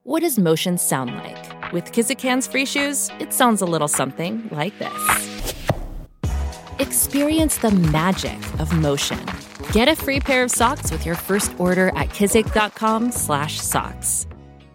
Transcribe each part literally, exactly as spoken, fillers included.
What does motion sound like? With Kizikans free shoes, it sounds a little something like this. Experience the magic of motion. Get a free pair of socks with your first order at kizik.com slash socks.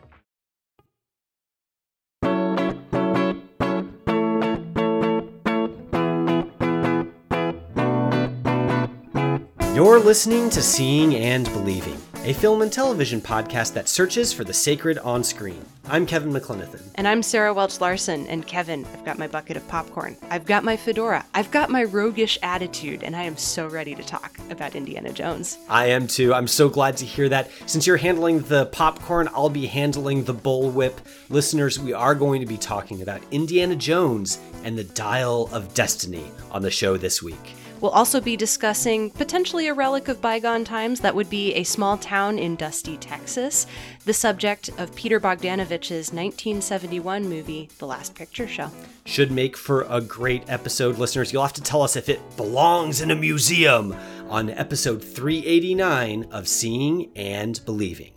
You're listening to Seeing and Believing, a film and television podcast that searches for the sacred on screen. I'm Kevin McLenithan. And I'm Sarah Welch-Larson. And Kevin, I've got my bucket of popcorn. I've got my fedora. I've got my roguish attitude. And I am so ready to talk about Indiana Jones. I am too. I'm so glad to hear that. Since you're handling the popcorn, I'll be handling the bullwhip. Listeners, we are going to be talking about Indiana Jones and the Dial of Destiny on the show this week. We'll also be discussing potentially a relic of bygone times that would be a small town in Dusty, Texas, the subject of Peter Bogdanovich's nineteen seventy-one movie, The Last Picture Show. Should make for a great episode, listeners. You'll have to tell us if it belongs in a museum on episode three eighty-nine of Seeing and Believing.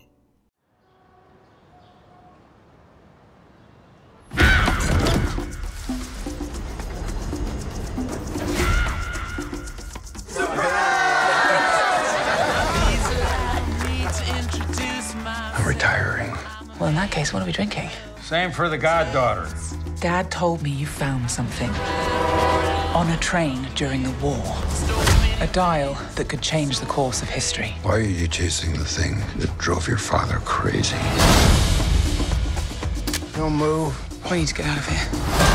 Retiring. Well, in that case, what are we drinking? Same for the goddaughter. Dad told me you found something. On a train during the war. A dial that could change the course of history. Why are you chasing the thing that drove your father crazy? Don't move. We need to get out of here.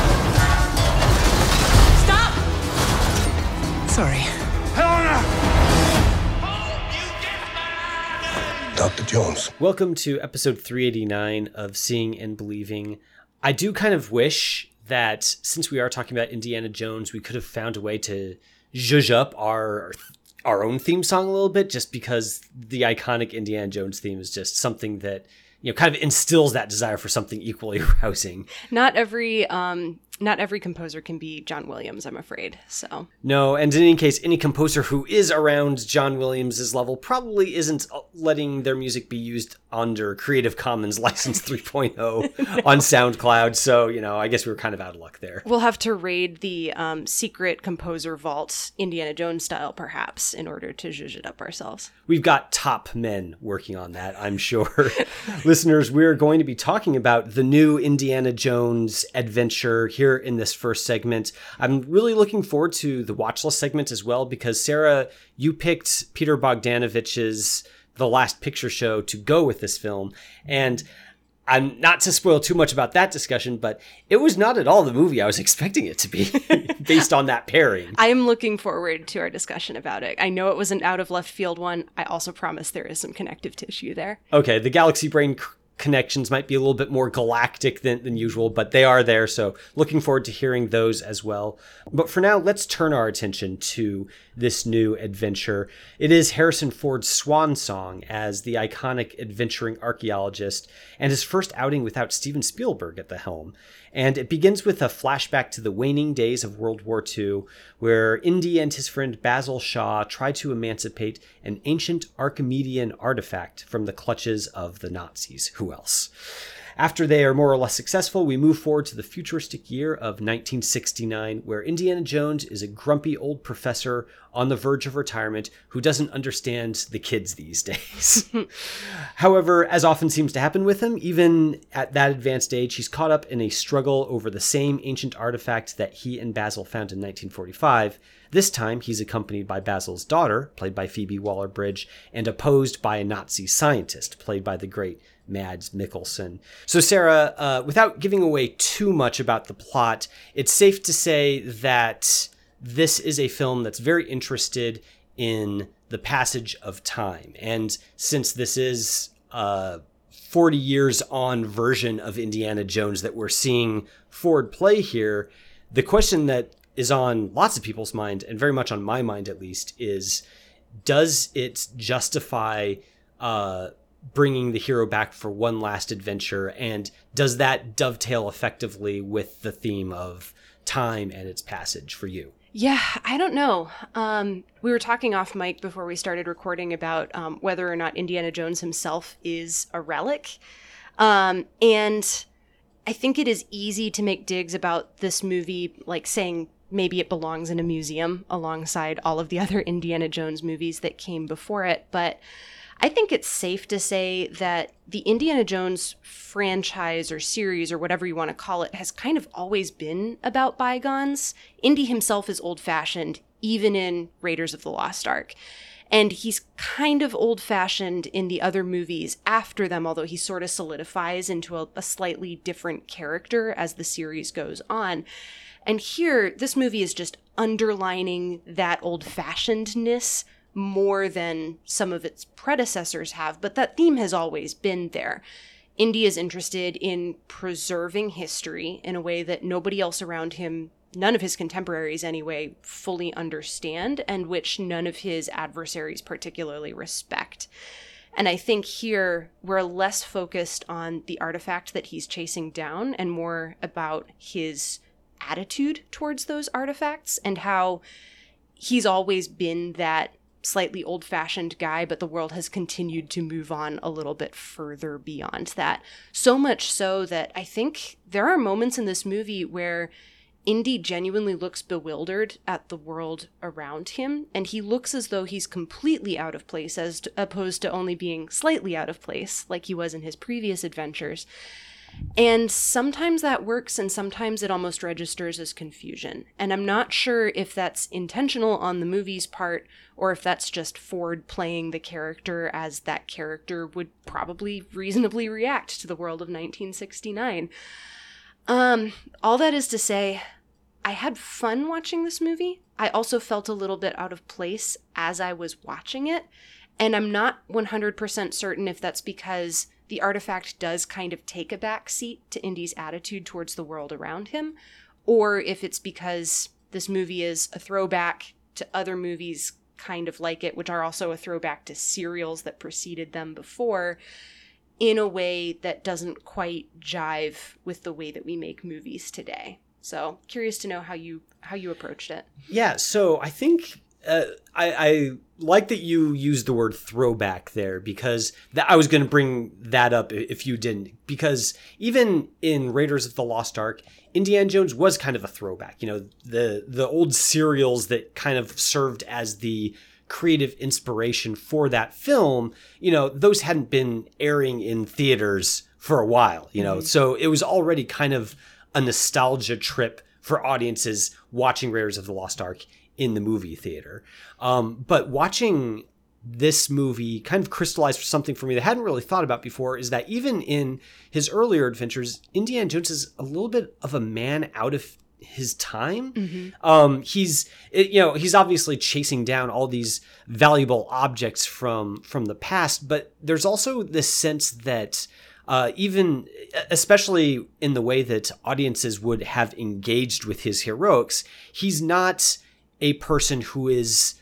Stop! Sorry. Helena! Doctor Jones. Welcome to episode three eighty-nine of Seeing and Believing. I do kind of wish that since we are talking about Indiana Jones, we could have found a way to zhuzh up our our own theme song a little bit, just because the iconic Indiana Jones theme is just something that, you know, kind of instills that desire for something equally rousing. Not every um, not every composer can be John Williams, I'm afraid. So no, and in any case, any composer who is around John Williams' level probably isn't letting their music be used under Creative Commons License three point oh no. on SoundCloud. So, you know, I guess we were kind of out of luck there. We'll have to raid the um, secret composer vault, Indiana Jones style, perhaps, in order to zhuzh it up ourselves. We've got top men working on that, I'm sure. Listeners, we're going to be talking about the new Indiana Jones adventure here in this first segment. I'm really looking forward to the watch list segment as well, because Sarah, you picked Peter Bogdanovich's The Last Picture Show to go with this film. And I'm not to spoil too much about that discussion, but it was not at all the movie I was expecting it to be based on that pairing. I am looking forward to our discussion about it. I know it was an out of left field one. I also promise there is some connective tissue there. Okay, the Galaxy Brain c- connections might be a little bit more galactic than, than usual, but they are there, so looking forward to hearing those as well. But for now, let's turn our attention to this new adventure. It is Harrison Ford's swan song as the iconic adventuring archaeologist, and his first outing without Steven Spielberg at the helm. And it begins with a flashback to the waning days of World War Two, where Indy and his friend Basil Shaw try to emancipate an ancient Archimedean artifact from the clutches of the Nazis. Who else? After they are more or less successful, we move forward to the futuristic year of nineteen sixty-nine, where Indiana Jones is a grumpy old professor on the verge of retirement who doesn't understand the kids these days. However, as often seems to happen with him, even at that advanced age, he's caught up in a struggle over the same ancient artifact that he and Basil found in nineteen forty-five. This time, he's accompanied by Basil's daughter, played by Phoebe Waller-Bridge, and opposed by a Nazi scientist, played by the great Mads Mikkelsen. So Sarah, uh, without giving away too much about the plot, it's safe to say that this is a film that's very interested in the passage of time. And since this is a forty years on version of Indiana Jones that we're seeing Ford play here, the question that is on lots of people's mind, and very much on my mind at least, is does it justify uh, bringing the hero back for one last adventure, and does that dovetail effectively with the theme of time and its passage for you? Yeah, I don't know. Um, we were talking off mic before we started recording about um, whether or not Indiana Jones himself is a relic. Um, and I think it is easy to make digs about this movie, like saying maybe it belongs in a museum alongside all of the other Indiana Jones movies that came before it. But I think it's safe to say that the Indiana Jones franchise or series or whatever you want to call it has kind of always been about bygones. Indy himself is old-fashioned, even in Raiders of the Lost Ark. And he's kind of old-fashioned in the other movies after them, although he sort of solidifies into a, a slightly different character as the series goes on. And here, this movie is just underlining that old-fashionedness more than some of its predecessors have, but that theme has always been there. Indy is interested in preserving history in a way that nobody else around him, none of his contemporaries anyway, fully understand, and which none of his adversaries particularly respect. And I think here we're less focused on the artifact that he's chasing down and more about his attitude towards those artifacts and how he's always been that slightly old-fashioned guy, but the world has continued to move on a little bit further beyond that. So much so that I think there are moments in this movie where Indy genuinely looks bewildered at the world around him, and he looks as though he's completely out of place as to, opposed to only being slightly out of place like he was in his previous adventures. And sometimes that works, and sometimes it almost registers as confusion. And I'm not sure if that's intentional on the movie's part, or if that's just Ford playing the character as that character would probably reasonably react to the world of nineteen sixty-nine. Um, all that is to say, I had fun watching this movie. I also felt a little bit out of place as I was watching it. And I'm not one hundred percent certain if that's because the artifact does kind of take a back seat to Indy's attitude towards the world around him, or if it's because this movie is a throwback to other movies kind of like it, which are also a throwback to serials that preceded them before, in a way that doesn't quite jive with the way that we make movies today. So curious to know how you how you approached it. Yeah, so I think uh, I, I like that you used the word throwback there, because that, I was going to bring that up if you didn't. Because even in Raiders of the Lost Ark, Indiana Jones was kind of a throwback. You know, the the old serials that kind of served as the creative inspiration for that film, you know, those hadn't been airing in theaters for a while, you know. Mm-hmm. So it was already kind of a nostalgia trip for audiences watching Raiders of the Lost Ark in the movie theater. Um, but watching this movie kind of crystallized something for me that I hadn't really thought about before, is that even in his earlier adventures, Indiana Jones is a little bit of a man out of his time. Mm-hmm. Um, he's, you know, he's obviously chasing down all these valuable objects from, from the past, but there's also this sense that Uh, even, especially in the way that audiences would have engaged with his heroics, he's not a person who is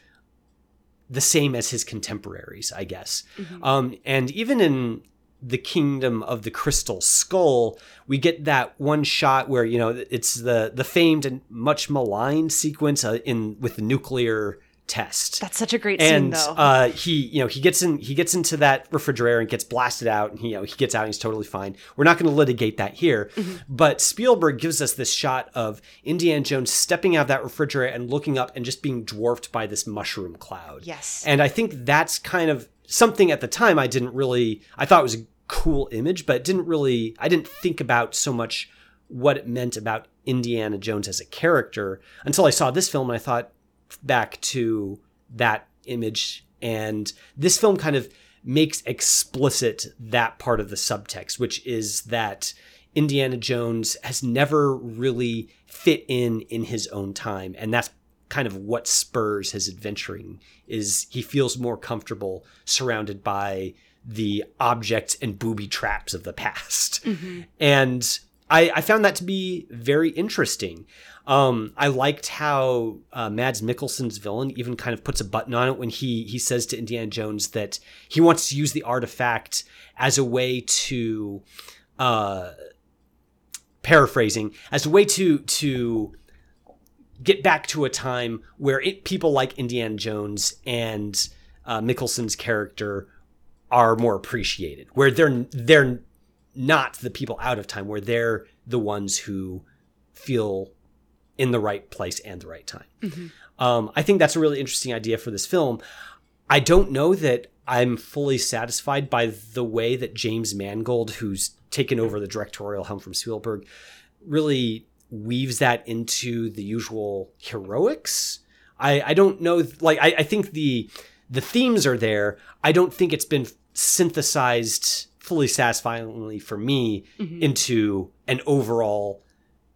the same as his contemporaries, I guess. Mm-hmm. Um, and even in the Kingdom of the Crystal Skull, we get that one shot where, you know, it's the the famed and much maligned sequence uh, in with the nuclear test. That's such a great and, scene, though. uh, he, you know, he gets in, he gets into that refrigerator and gets blasted out, and he, you know, he gets out and he's totally fine. We're not going to litigate that here, mm-hmm. but Spielberg gives us this shot of Indiana Jones stepping out of that refrigerator and looking up and just being dwarfed by this mushroom cloud. Yes. And I think that's kind of something at the time I didn't really, I thought it was a cool image, but it didn't really, I didn't think about so much what it meant about Indiana Jones as a character until I saw this film, and I thought back to that image, and this film kind of makes explicit that part of the subtext, which is that Indiana Jones has never really fit in in his own time, and that's kind of what spurs his adventuring, is he feels more comfortable surrounded by the objects and booby traps of the past. Mm-hmm. And I, I found that to be very interesting. Um, I liked how uh, Mads Mikkelsen's villain even kind of puts a button on it when he he says to Indiana Jones that he wants to use the artifact as a way to, uh, paraphrasing, as a way to to get back to a time where it, people like Indiana Jones and uh, Mikkelsen's character are more appreciated, where they're they're not the people out of time, where they're the ones who feel in the right place and the right time. Mm-hmm. Um, I think that's a really interesting idea for this film. I don't know that I'm fully satisfied by the way that James Mangold, who's taken over the directorial helm from Spielberg, really weaves that into the usual heroics. I, I don't know, like, I, I think the the themes are there. I don't think it's been synthesized fully satisfyingly for me mm-hmm. into an overall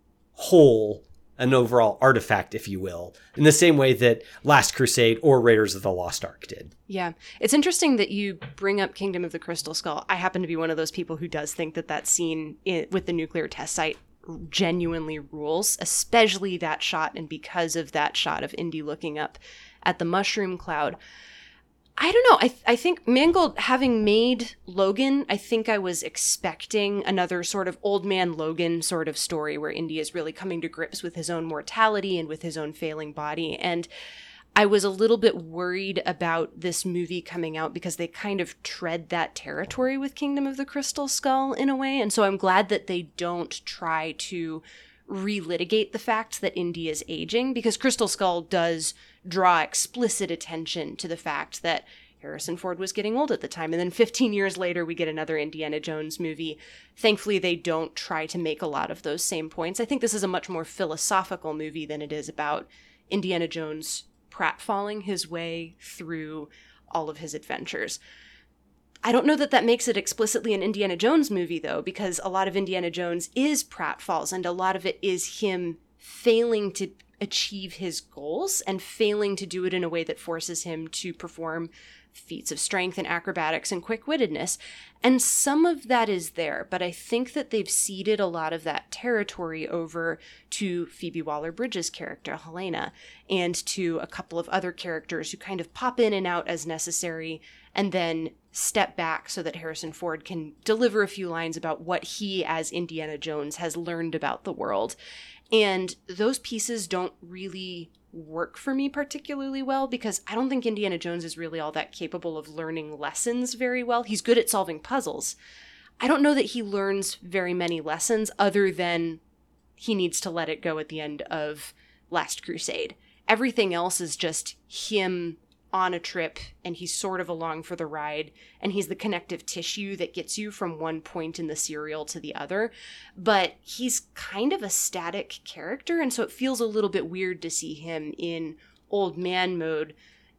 whole, an overall artifact, if you will, in the same way that Last Crusade or Raiders of the Lost Ark did. Yeah. It's interesting that you bring up Kingdom of the Crystal Skull. I happen to be one of those people who does think that that scene in, with the nuclear test site genuinely rules, especially that shot, and because of that shot of Indy looking up at the mushroom cloud. I don't know. I th- I think Mangold, having made Logan, I think I was expecting another sort of old man Logan sort of story where Indy is really coming to grips with his own mortality and with his own failing body. And I was a little bit worried about this movie coming out because they kind of tread that territory with Kingdom of the Crystal Skull in a way. And so I'm glad that they don't try to relitigate the fact that Indy is aging, because Crystal Skull does draw explicit attention to the fact that Harrison Ford was getting old at the time. And then fifteen years later, we get another Indiana Jones movie. Thankfully, they don't try to make a lot of those same points. I think this is a much more philosophical movie than it is about Indiana Jones pratfalling his way through all of his adventures. I don't know that that makes it explicitly an Indiana Jones movie, though, because a lot of Indiana Jones is pratfalls, and a lot of it is him failing to achieve his goals and failing to do it in a way that forces him to perform feats of strength and acrobatics and quick-wittedness. And some of that is there, but I think that they've ceded a lot of that territory over to Phoebe Waller-Bridge's character, Helena, and to a couple of other characters who kind of pop in and out as necessary and then step back so that Harrison Ford can deliver a few lines about what he, as Indiana Jones, has learned about the world. And those pieces don't really work for me particularly well, because I don't think Indiana Jones is really all that capable of learning lessons very well. He's good at solving puzzles. I don't know that he learns very many lessons other than he needs to let it go at the end of Last Crusade. Everything else is just him on a trip, and he's sort of along for the ride, and he's the connective tissue that gets you from one point in the serial to the other. But he's kind of a static character, and so it feels a little bit weird to see him in old man mode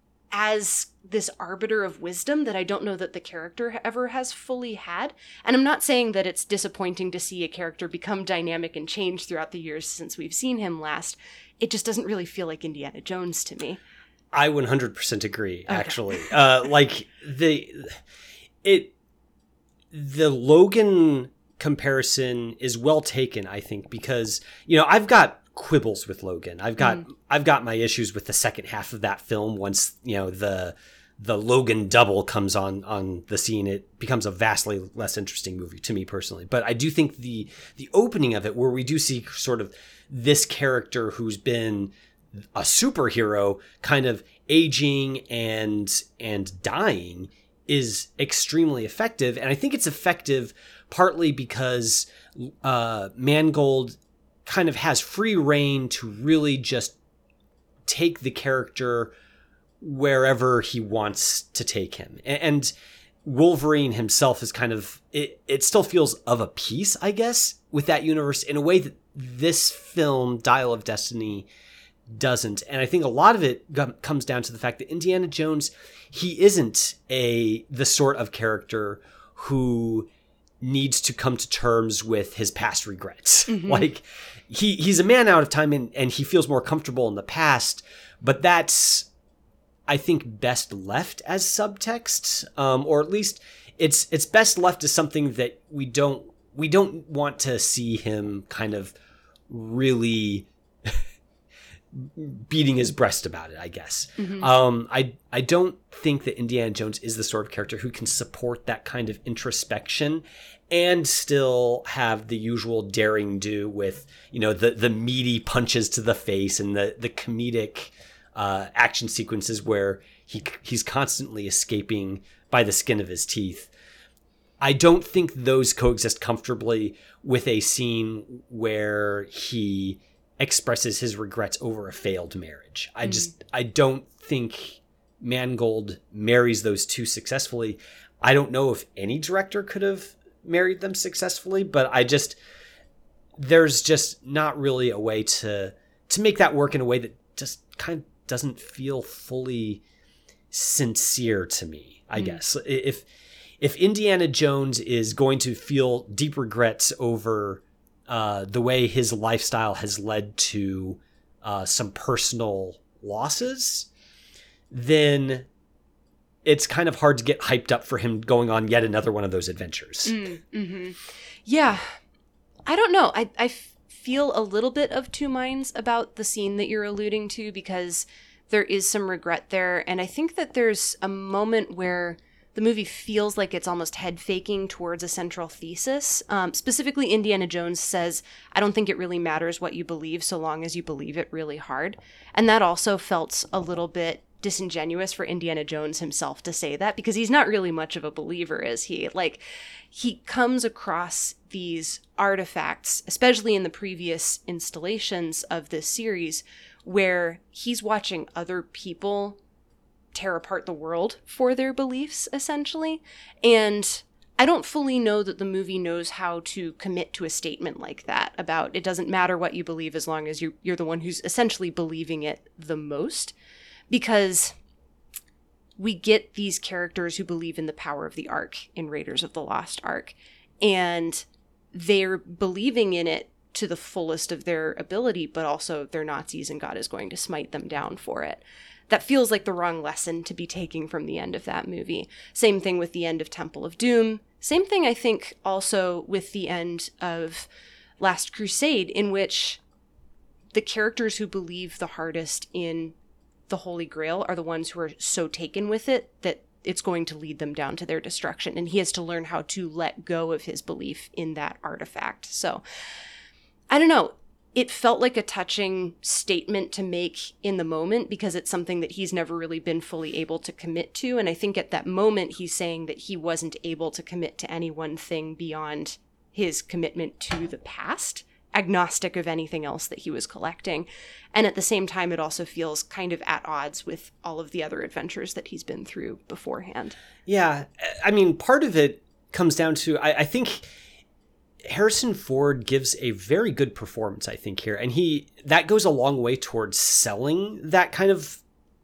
as this arbiter of wisdom that I don't know that the character ever has fully had. And I'm not saying that it's disappointing to see a character become dynamic and change throughout the years since we've seen him last. It just doesn't really feel like Indiana Jones to me. I one hundred percent agree, okay. actually. Uh, like, the it the Logan comparison is well taken, I think, because, you know, I've got quibbles with Logan. I've got mm. I've got my issues with the second half of that film. Once, you know, the the Logan double comes on on the scene, it becomes a vastly less interesting movie to me personally. But I do think the the opening of it, where we do see sort of this character who's been a superhero kind of aging and and dying, is extremely effective. And I think it's effective partly because uh, Mangold kind of has free reign to really just take the character wherever he wants to take him. And Wolverine himself is kind of, it, it still feels of a piece, I guess, with that universe in a way that this film, Dial of Destiny, doesn't. And I think a lot of it g- comes down to the fact that Indiana Jones, he isn't a the sort of character who needs to come to terms with his past regrets. Mm-hmm. Like, he he's a man out of time, and, and he feels more comfortable in the past, but that's, I think, best left as subtext, um, or at least it's it's best left as something that we don't we don't want to see him kind of really beating his breast about it, I guess. Mm-hmm. Um, I I don't think that Indiana Jones is the sort of character who can support that kind of introspection and still have the usual daring do with, you know, the the meaty punches to the face and the the comedic uh, action sequences where he he's constantly escaping by the skin of his teeth. I don't think those coexist comfortably with a scene where he expresses his regrets over a failed marriage. I just, I don't think Mangold marries those two successfully. I don't know if any director could have married them successfully, but I just, there's just not really a way to, to make that work in a way that just kind of doesn't feel fully sincere to me, I mm. guess. If, if Indiana Jones is going to feel deep regrets over uh, the way his lifestyle has led to uh, some personal losses, then it's kind of hard to get hyped up for him going on yet another one of those adventures. Mm, mm-hmm. Yeah. I don't know. I, I feel a little bit of two minds about the scene that you're alluding to, because there is some regret there. And I think that there's a moment where the movie feels like it's almost head faking towards a central thesis. Um, specifically, Indiana Jones says, I don't think it really matters what you believe so long as you believe it really hard. And that also felt a little bit disingenuous for Indiana Jones himself to say that, because he's not really much of a believer, is he? Like, he comes across these artifacts, especially in the previous installations of this series, where he's watching other people tear apart the world for their beliefs, essentially. And I don't fully know that the movie knows how to commit to a statement like that about it doesn't matter what you believe as long as you, you're the one who's essentially believing it the most. Because we get these characters who believe in the power of the Ark in Raiders of the Lost Ark, and they're believing in it to the fullest of their ability, but also they're Nazis and God is going to smite them down for it. That feels like the wrong lesson to be taking from the end of that movie. Same thing with the end of Temple of Doom. Same thing, I think, also with the end of Last Crusade, in which the characters who believe the hardest in the Holy Grail are the ones who are so taken with it that it's going to lead them down to their destruction. And he has to learn how to let go of his belief in that artifact. So, I don't know. It felt like a touching statement to make in the moment, because it's something that he's never really been fully able to commit to. And I think at that moment, he's saying that he wasn't able to commit to any one thing beyond his commitment to the past, agnostic of anything else that he was collecting. And at the same time, it also feels kind of at odds with all of the other adventures that he's been through beforehand. Yeah. I mean, part of it comes down to, I, I think Harrison Ford gives a very good performance, I think, here. And he, that goes a long way towards selling that kind of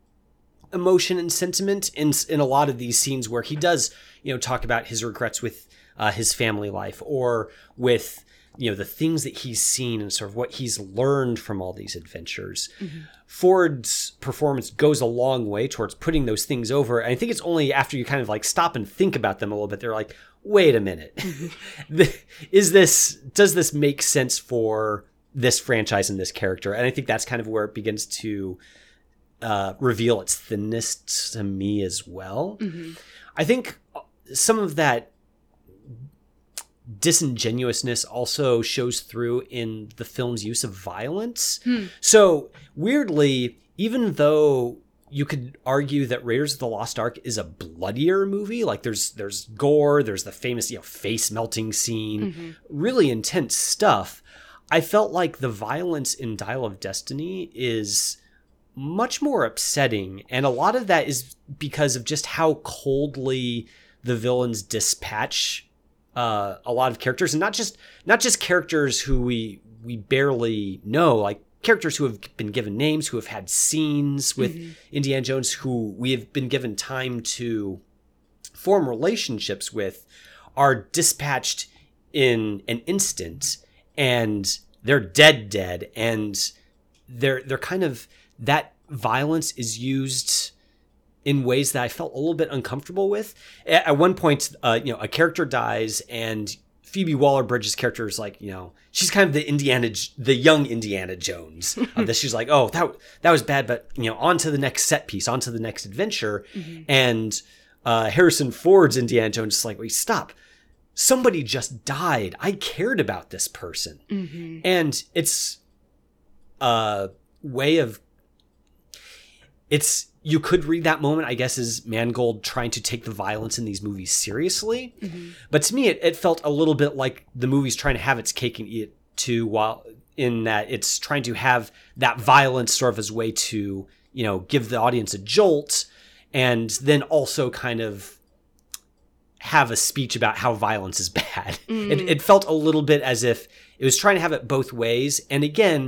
emotion and sentiment in, in a lot of these scenes where he does, you know, talk about his regrets with uh, his family life, or with, you know, the things that he's seen and sort of what he's learned from all these adventures. Mm-hmm. Ford's performance goes a long way towards putting those things over. And I think it's only after you kind of like stop and think about them a little bit, they're like, wait a minute, mm-hmm. is this, does this make sense for this franchise and this character? And I think that's kind of where it begins to uh, reveal its thinness to me as well. Mm-hmm. I think some of that disingenuousness also shows through in the film's use of violence. Hmm. So weirdly, even though you could argue that Raiders of the Lost Ark is a bloodier movie, like there's there's gore, there's the famous, you know, face melting scene, mm-hmm. really intense stuff, I felt like the violence in Dial of Destiny is much more upsetting, and a lot of that is because of just how coldly the villains dispatch Uh, a lot of characters, and not just not just characters who we we barely know, like characters who have been given names, who have had scenes with mm-hmm. Indiana Jones, who we have been given time to form relationships with, are dispatched in an instant, and they're dead, dead, and they're they're kind of, that violence is used in ways that I felt a little bit uncomfortable with. At one point, uh, you know, a character dies, and Phoebe Waller-Bridge's character is like, you know, she's kind of the Indiana, the young Indiana Jones of this. She's like, oh, that that was bad, but you know, on to the next set piece, on to the next adventure. Mm-hmm. And uh, Harrison Ford's Indiana Jones is like, wait, stop. Somebody just died. I cared about this person. Mm-hmm. And it's a way of, it's you could read that moment, I guess, as Mangold trying to take the violence in these movies seriously. Mm-hmm. But to me, it, it felt a little bit like the movie's trying to have its cake and eat it too, while in that it's trying to have that violence sort of as a way to, you know, give the audience a jolt, and then also kind of have a speech about how violence is bad. Mm. It, it felt a little bit as if it was trying to have it both ways. And again,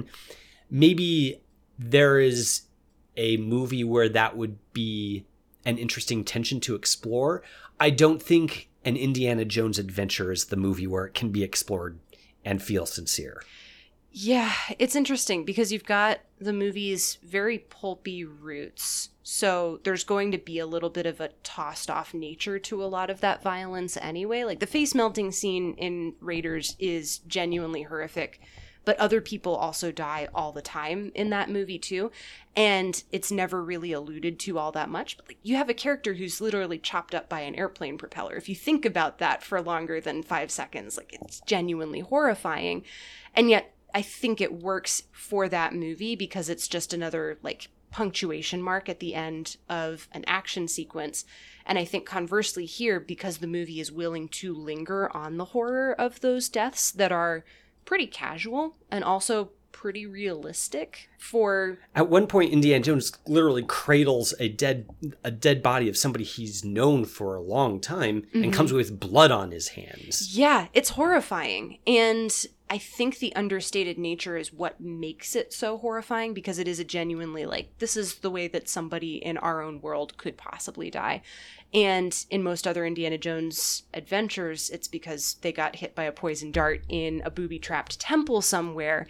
maybe there is a movie where that would be an interesting tension to explore. I don't think an Indiana Jones adventure is the movie where it can be explored and feel sincere. Yeah, it's interesting because you've got the movie's very pulpy roots. So there's going to be a little bit of a tossed off nature to a lot of that violence anyway. Like the face melting scene in Raiders is genuinely horrific, but other people also die all the time in that movie too. And it's never really alluded to all that much. But like, you have a character who's literally chopped up by an airplane propeller. If you think about that for longer than five seconds, like it's genuinely horrifying. And yet I think it works for that movie because it's just another like punctuation mark at the end of an action sequence. And I think conversely here, because the movie is willing to linger on the horror of those deaths that are pretty casual and also pretty realistic for... At one point, Indiana Jones literally cradles a dead a dead body of somebody he's known for a long time mm-hmm. and comes with blood on his hands. Yeah, it's horrifying. And I think the understated nature is what makes it so horrifying, because it is a genuinely like, this is the way that somebody in our own world could possibly die. And in most other Indiana Jones adventures, it's because they got hit by a poison dart in a booby-trapped temple somewhere.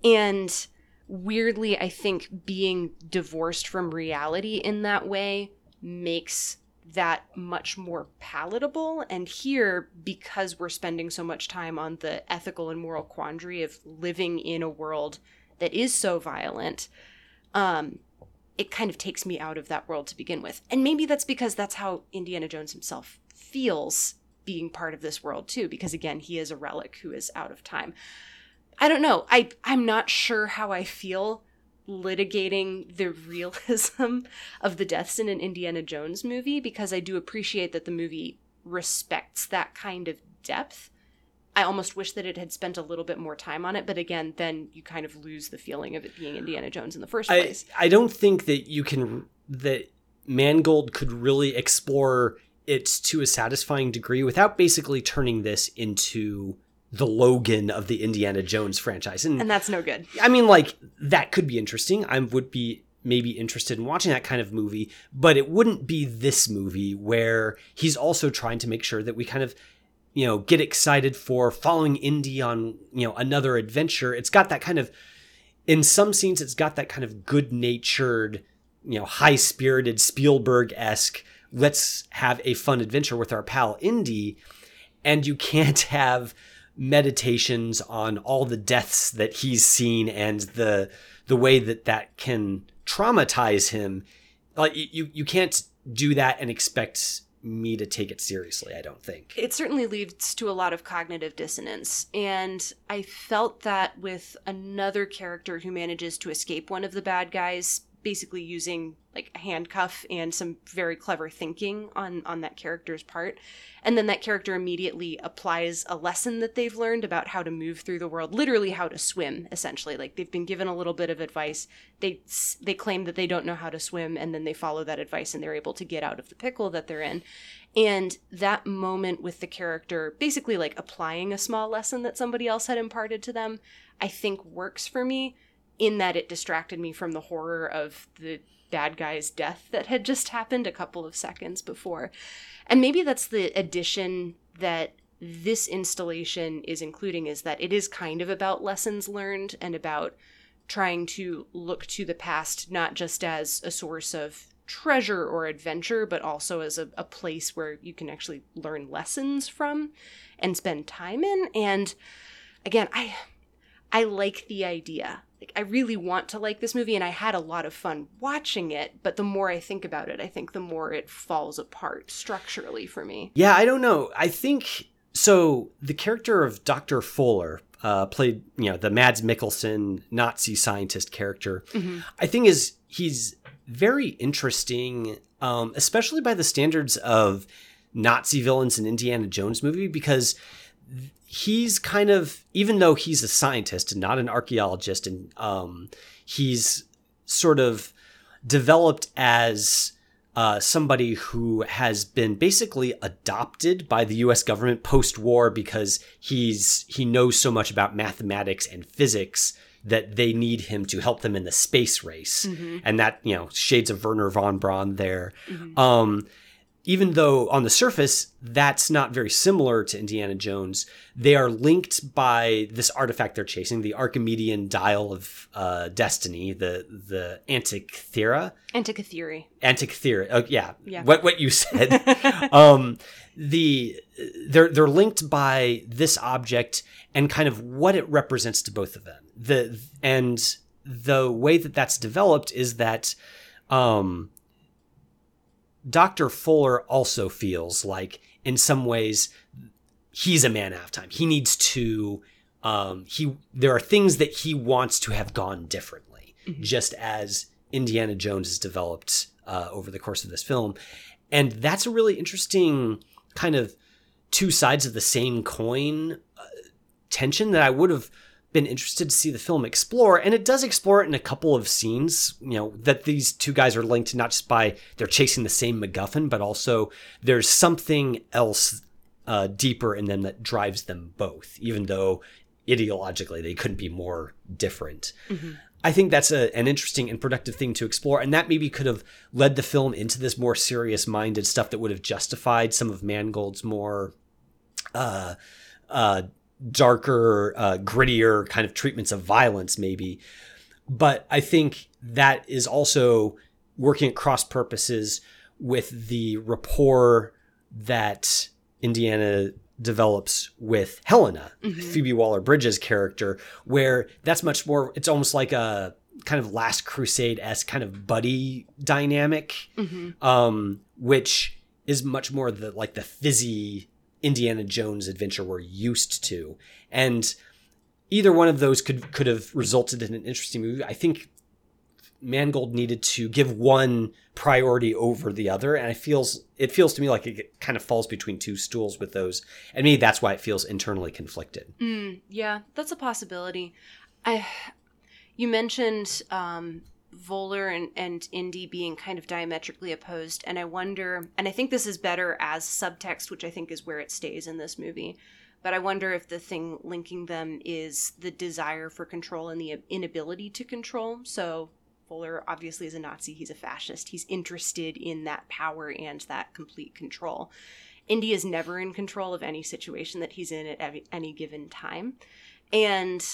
And weirdly, I think being divorced from reality in that way makes that much more palatable. And here, because we're spending so much time on the ethical and moral quandary of living in a world that is so violent, um, it kind of takes me out of that world to begin with. And maybe that's because that's how Indiana Jones himself feels being part of this world too, because again, he is a relic who is out of time. I don't know. I, I'm not sure how I feel litigating the realism of the deaths in an Indiana Jones movie, because I do appreciate that the movie respects that kind of depth. I almost wish that it had spent a little bit more time on it, but again, then you kind of lose the feeling of it being Indiana Jones in the first place. I, I don't think that you can, that Mangold could really explore it to a satisfying degree without basically turning this into the Logan of the Indiana Jones franchise. And, and that's no good. I mean, like, that could be interesting. I would be maybe interested in watching that kind of movie, but it wouldn't be this movie where he's also trying to make sure that we kind of, you know, get excited for following Indy on, you know, another adventure. It's got that kind of, in some scenes, it's got that kind of good-natured, you know, high-spirited Spielberg-esque, let's have a fun adventure with our pal Indy. And you can't have meditations on all the deaths that he's seen and the the way that that can traumatize him. Like, you you can't do that and expect me to take it seriously, I don't think. It certainly leads to a lot of cognitive dissonance, and I felt that with another character who manages to escape one of the bad guys, basically using like a handcuff and some very clever thinking on on that character's part. And then that character immediately applies a lesson that they've learned about how to move through the world, literally how to swim, essentially. Like, they've been given a little bit of advice. They they claim that they don't know how to swim, and then they follow that advice and they're able to get out of the pickle that they're in. And that moment with the character basically like applying a small lesson that somebody else had imparted to them, I think works for me, in that it distracted me from the horror of the bad guy's death that had just happened a couple of seconds before. And maybe that's the addition that this installation is including, is that it is kind of about lessons learned and about trying to look to the past, not just as a source of treasure or adventure, but also as a, a place where you can actually learn lessons from and spend time in. And again, I I like the idea. Like, I really want to like this movie, and I had a lot of fun watching it, but the more I think about it, I think the more it falls apart structurally for me. Yeah, I don't know. I think, so the character of Doctor Fuller, uh, played, you know, the Mads Mikkelsen Nazi scientist character, mm-hmm. I think is, he's very interesting, um, especially by the standards of Nazi villains in Indiana Jones movie, because he's kind of, even though he's a scientist and not an archaeologist, and um, he's sort of developed as uh, somebody who has been basically adopted by the U S government post-war because he's he knows so much about mathematics and physics that they need him to help them in the space race. Mm-hmm. And that, you know, shades of Werner von Braun there. Mm-hmm. Um, even though on the surface, that's not very similar to Indiana Jones, they are linked by this artifact they're chasing, the Archimedean Dial of uh, Destiny, the the Antikythera. Antikythera. Antikythera. Oh, yeah. yeah. What what you said. um, the they're they're linked by this object and kind of what it represents to both of them. The and the way that that's developed is that um, Doctor Fuller also feels like, in some ways, he's a man out of time. He needs to. Um, he there are things that he wants to have gone differently, mm-hmm. just as Indiana Jones has developed uh, over the course of this film, and that's a really interesting kind of two sides of the same coin uh, tension that I would have been interested to see the film explore. And it does explore it in a couple of scenes, you know, that these two guys are linked not just by they're chasing the same MacGuffin, but also there's something else uh, deeper in them that drives them both, even though ideologically they couldn't be more different. Mm-hmm. I think that's a, an interesting and productive thing to explore. And that maybe could have led the film into this more serious minded stuff that would have justified some of Mangold's more, uh, uh, darker, uh, grittier kind of treatments of violence, maybe. But I think that is also working at cross purposes with the rapport that Indiana develops with Helena, mm-hmm. Phoebe Waller-Bridge's character, where that's much more, it's almost like a kind of Last Crusade-esque kind of buddy dynamic, mm-hmm. um, which is much more the like the fizzy Indiana Jones adventure we're used to. And either one of those could could have resulted in an interesting movie. I think Mangold needed to give one priority over the other, and it feels it feels to me like it kind of falls between two stools with those, and maybe that's why it feels internally conflicted. Mm, yeah, that's a possibility. I, you mentioned um, Voller and, and Indy being kind of diametrically opposed, and I wonder, and I think this is better as subtext, which I think is where it stays in this movie, but I wonder if the thing linking them is the desire for control and the inability to control. So Fuller obviously is a Nazi. He's a fascist. He's interested in that power and that complete control. Indy is never in control of any situation that he's in at any given time. And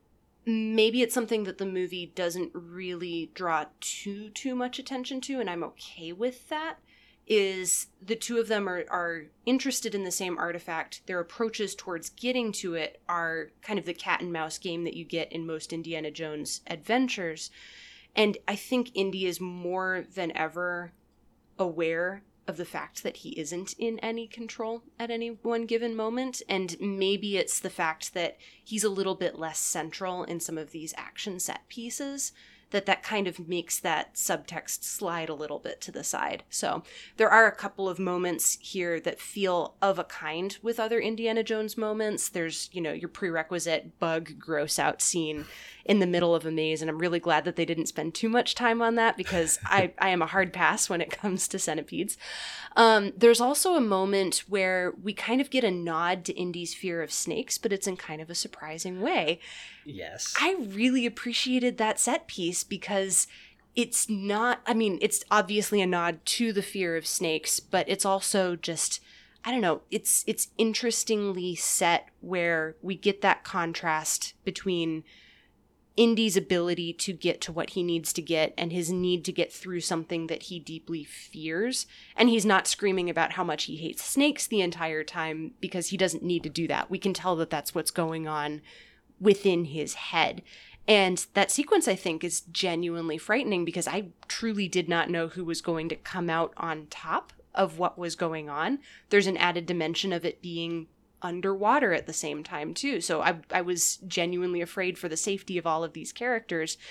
maybe it's something that the movie doesn't really draw too, too much attention to, and I'm okay with that, is the two of them are, are interested in the same artifact. Their approaches towards getting to it are kind of the cat and mouse game that you get in most Indiana Jones adventures. And I think Indy is more than ever aware of the fact that he isn't in any control at any one given moment. And maybe it's the fact that he's a little bit less central in some of these action set pieces, that that kind of makes that subtext slide a little bit to the side. So there are a couple of moments here that feel of a kind with other Indiana Jones moments. There's, you know, your prerequisite bug gross out scene in the middle of a maze, and I'm really glad that they didn't spend too much time on that, because I, I am a hard pass when it comes to centipedes. Um, there's also a moment where we kind of get a nod to Indy's fear of snakes, but it's in kind of a surprising way. Yes. I really appreciated that set piece because it's not, I mean, it's obviously a nod to the fear of snakes, but it's also just, I don't know, it's it's interestingly set where we get that contrast between Indy's ability to get to what he needs to get and his need to get through something that he deeply fears. And he's not screaming about how much he hates snakes the entire time, because he doesn't need to do that. We can tell that that's what's going on within his head. And that sequence, I think, is genuinely frightening, because I truly did not know who was going to come out on top of what was going on. There's an added dimension of it being underwater at the same time too, so I I was genuinely afraid for the safety of all of these characters.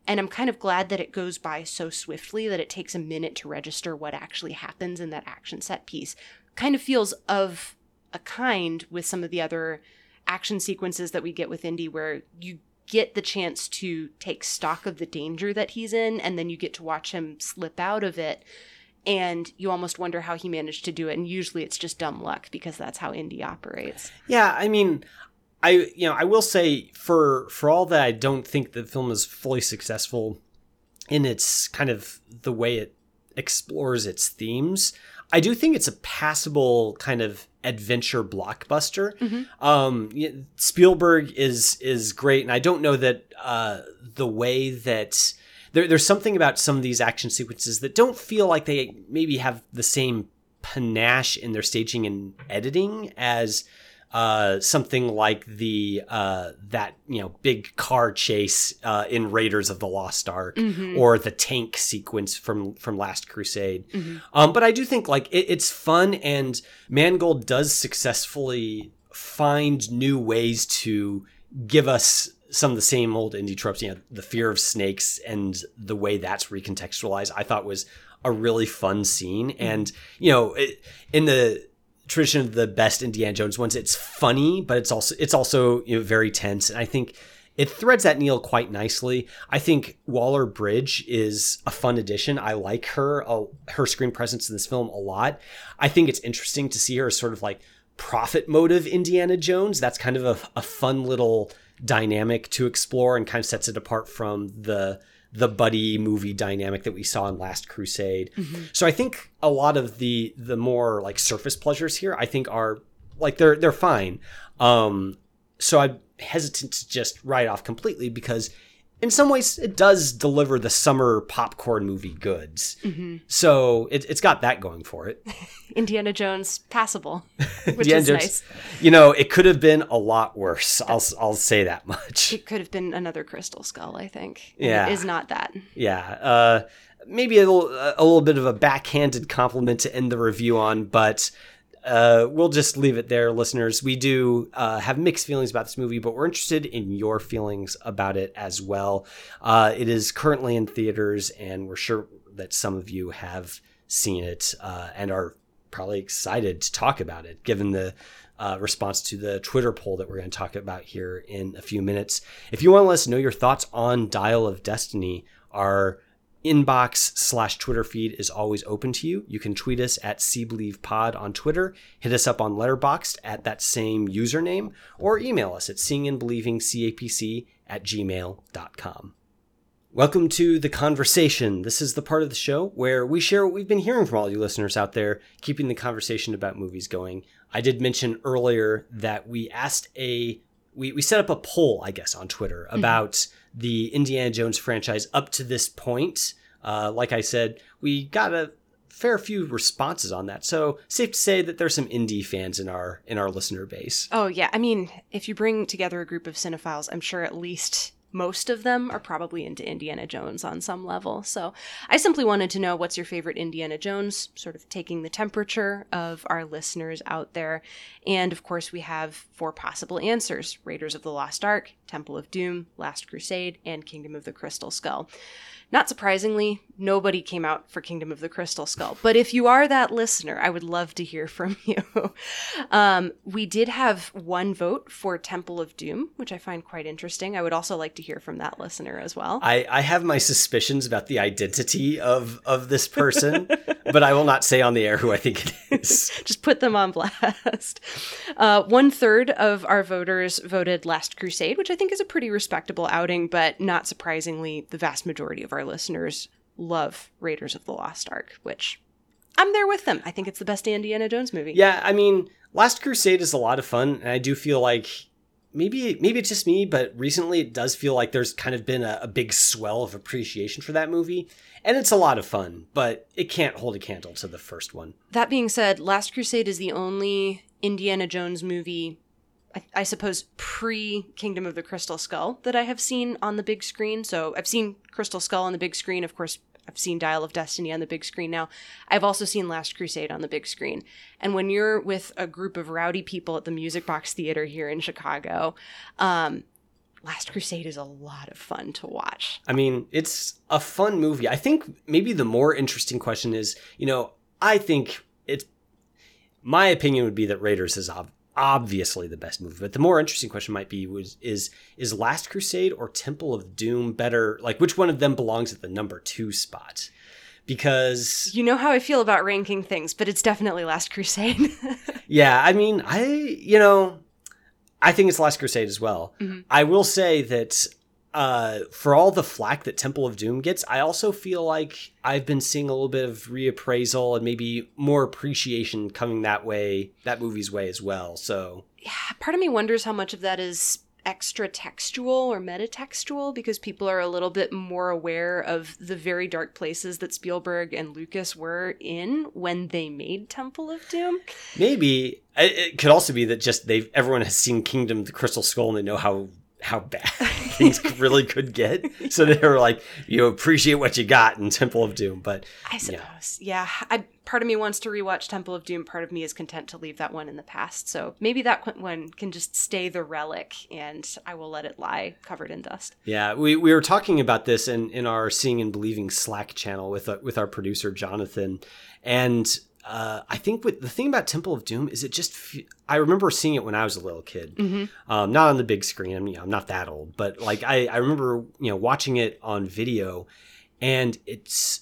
And I'm kind of glad that it goes by so swiftly that it takes a minute to register what actually happens in that action set piece. Kind of feels of a kind with some of the other action sequences that we get with Indy, where you get the chance to take stock of the danger that he's in, and then you get to watch him slip out of it. And you almost wonder how he managed to do it. And usually it's just dumb luck, because that's how Indy operates. Yeah, I mean, I you know, I will say for for all that I don't think the film is fully successful in its kind of the way it explores its themes, I do think it's a passable kind of adventure blockbuster. Mm-hmm. Um, Spielberg is is great, and I don't know that uh, the way that there, there's something about some of these action sequences that don't feel like they maybe have the same panache in their staging and editing as uh, something like the uh, that you know big car chase uh, in Raiders of the Lost Ark, mm-hmm. or the tank sequence from from Last Crusade. Mm-hmm. Um, but I do think like it, it's fun, and Mangold does successfully find new ways to give us some of the same old indie tropes. You know, the fear of snakes and the way that's recontextualized, I thought was a really fun scene. Mm-hmm. And you know, it, in the tradition of the best Indiana Jones ones, it's funny, but it's also it's also you know very tense, and I think it threads that needle quite nicely. I think Waller-Bridge is a fun addition. I like her uh, her screen presence in this film a lot. I think it's interesting to see her as sort of like profit motive Indiana Jones. That's kind of a, a fun little dynamic to explore, and kind of sets it apart from the the buddy movie dynamic that we saw in Last Crusade. Mm-hmm. So I think a lot of the the more like surface pleasures here, I think are like they're they're fine. Um, so I'm hesitant to just write off completely, because in some ways it does deliver the summer popcorn movie goods. Mm-hmm. So it, it's got that going for it. Indiana Jones passable, which Indiana is Jones, nice. You know, it could have been a lot worse. I'll I'll say that much. It could have been another Crystal Skull, I think. Yeah, it is not that. Yeah, uh, maybe a little a little bit of a backhanded compliment to end the review on, but uh, we'll just leave it there, listeners. We do uh, have mixed feelings about this movie, but we're interested in your feelings about it as well. Uh, it is currently in theaters, and we're sure that some of you have seen it uh, and are probably excited to talk about it, given the uh, response to the Twitter poll that we're going to talk about here in a few minutes. If you want to let us know your thoughts on Dial of Destiny, our inbox slash Twitter feed is always open to you. You can tweet us at SeeBelievePod on Twitter, hit us up on Letterboxd at that same username, or email us at seeingandbelievingcapc at gmail dot com. Welcome to The Conversation. This is the part of the show where we share what we've been hearing from all you listeners out there, keeping the conversation about movies going. I did mention earlier that we asked a, we, we set up a poll, I guess, on Twitter about mm-hmm. the Indiana Jones franchise up to this point. Uh, like I said, we got a fair few responses on that. So safe to say that there's some indie fans in our in our listener base. Oh, yeah. I mean, if you bring together a group of cinephiles, I'm sure at least most of them are probably into Indiana Jones on some level. So I simply wanted to know, what's your favorite Indiana Jones, sort of taking the temperature of our listeners out there. And of course, we have four possible answers: Raiders of the Lost Ark, Temple of Doom, Last Crusade, and Kingdom of the Crystal Skull. Not surprisingly, nobody came out for Kingdom of the Crystal Skull. But if you are that listener, I would love to hear from you. um, we did have one vote for Temple of Doom, which I find quite interesting. I would also like to hear from that listener as well. I, I have my suspicions about the identity of, of this person, but I will not say on the air who I think it is. Just put them on blast. Uh, one third of our voters voted Last Crusade, which I think is a pretty respectable outing, but not surprisingly, the vast majority of our listeners love Raiders of the Lost Ark, which I'm there with them. I think it's the best Indiana Jones movie. Yeah, I mean, Last Crusade is a lot of fun, and I do feel like maybe maybe it's just me, but recently it does feel like there's kind of been a, a big swell of appreciation for that movie, and it's a lot of fun, but it can't hold a candle to the first one. That being said, Last Crusade is the only Indiana Jones movie, I, I suppose, pre-Kingdom of the Crystal Skull that I have seen on the big screen. So I've seen Crystal Skull on the big screen. Of course, I've seen Dial of Destiny on the big screen now. I've also seen Last Crusade on the big screen. And when you're with a group of rowdy people at the Music Box Theater here in Chicago, um, Last Crusade is a lot of fun to watch. I mean, it's a fun movie. I think maybe the more interesting question is, you know, I think it's, my opinion would be that Raiders is ob- obviously the best movie. But the more interesting question might be, was is is Last Crusade or Temple of Doom better? Like, which one of them belongs at the number two spot? Because you know how I feel about ranking things, but it's definitely Last Crusade. yeah, I mean, I, you know, I think it's Last Crusade as well. Mm-hmm. I will say that uh, for all the flack that Temple of Doom gets, I also feel like I've been seeing a little bit of reappraisal and maybe more appreciation coming that way, that movie's way as well. So yeah, part of me wonders how much of that is extra textual or metatextual, because people are a little bit more aware of the very dark places that Spielberg and Lucas were in when they made Temple of Doom. Maybe it could also be that just they've everyone has seen Kingdom of the Crystal Skull and they know how how bad things really could get, so they were like, you appreciate what you got in Temple of Doom. But I suppose yeah, yeah I, part of me wants to rewatch Temple of Doom, part of me is content to leave that one in the past, so maybe that one can just stay the relic and I will let it lie covered in dust. Yeah, we, we were talking about this in, in our Seeing and Believing Slack channel with uh, with our producer Jonathan, and Uh, I think what the thing about Temple of Doom is it just, f- I remember seeing it when I was a little kid, mm-hmm. um, not on the big screen. I mean, I'm not that old, but like I, I remember, you know, watching it on video, and it's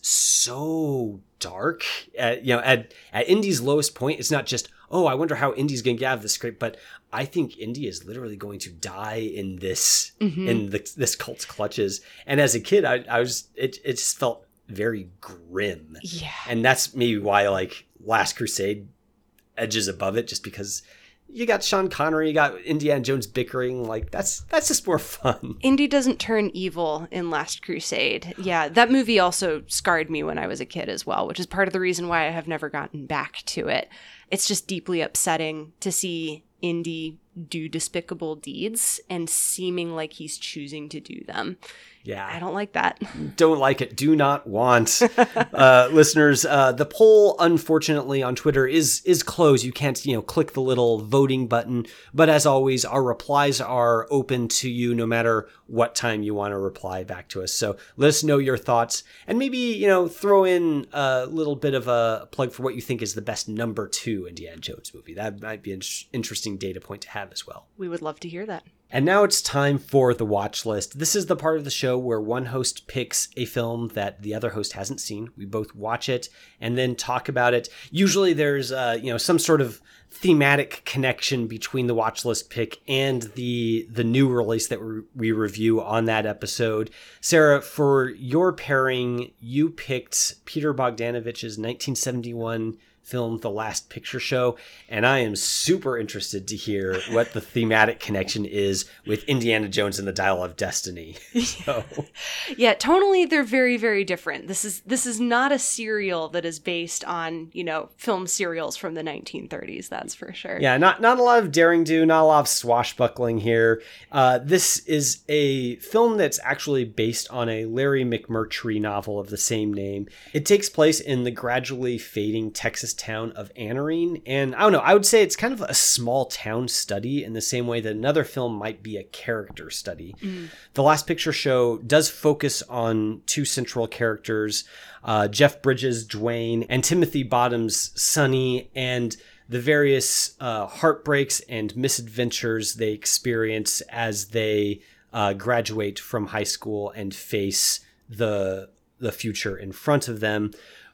so dark at, you know, at, at Indy's lowest point. It's not just, oh, I wonder how Indy's going to get out of this scrape, but I think Indy is literally going to die in this, mm-hmm. in the, this cult's clutches. And as a kid, I, I was, it, it just felt very grim. Yeah. And that's maybe why like Last Crusade edges above it, just because you got Sean Connery, you got Indiana Jones bickering. Like that's that's just more fun. Indy doesn't turn evil in Last Crusade. Yeah, that movie also scarred me when I was a kid as well, which is part of the reason why I have never gotten back to it. It's just deeply upsetting to see Indy do despicable deeds and seeming like he's choosing to do them. Yeah. I don't like that. Don't like it. Do not want. uh, listeners, uh, the poll, unfortunately, on Twitter is is closed. You can't, you know, click the little voting button. But as always, our replies are open to you no matter what time you want to reply back to us. So let us know your thoughts. And maybe, you know, throw in a little bit of a plug for what you think is the best number two Indiana Jones movie. That might be an interesting data point to have as well. We would love to hear that. And now it's time for the watch list. This is the part of the show where one host picks a film that the other host hasn't seen. We both watch it and then talk about it. Usually there's uh, you know, some sort of thematic connection between the watch list pick and the the new release that we, we review on that episode. Sarah, for your pairing, you picked Peter Bogdanovich's nineteen seventy-one film The Last Picture Show, and I am super interested to hear what the thematic connection is with Indiana Jones and the Dial of Destiny. So. Yeah, tonally they're very, very different. This is this is not a serial that is based on, you know, film serials from the nineteen thirties, that's for sure. Yeah, not not a lot of daring do, not a lot of swashbuckling here. Uh, this is a film that's actually based on a Larry McMurtry novel of the same name. It takes place in the gradually fading Texas town of Anarene, and I don't know, I would say it's kind of a small town study in the same way that another film might be a character study. Mm. The Last Picture Show does focus on two central characters, uh, Jeff Bridges, Dwayne, and Timothy Bottoms, Sonny, and the various uh, heartbreaks and misadventures they experience as they uh, graduate from high school and face the the future in front of them.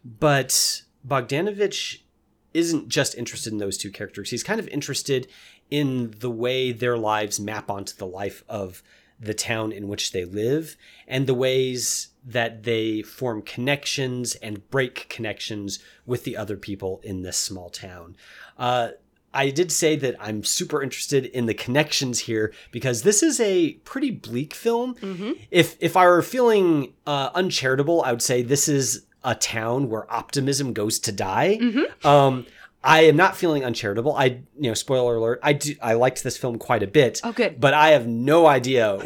But Bogdanovich isn't just interested in those two characters. He's kind of interested in the way their lives map onto the life of the town in which they live and the ways that they form connections and break connections with the other people in this small town. Uh, I did say that I'm super interested in the connections here because this is a pretty bleak film. Mm-hmm. If if I were feeling uh, uncharitable, I would say this is a town where optimism goes to die. Mm-hmm. Um, I am not feeling uncharitable. I, you know, spoiler alert, I do, I liked this film quite a bit. Oh, good. But I have no idea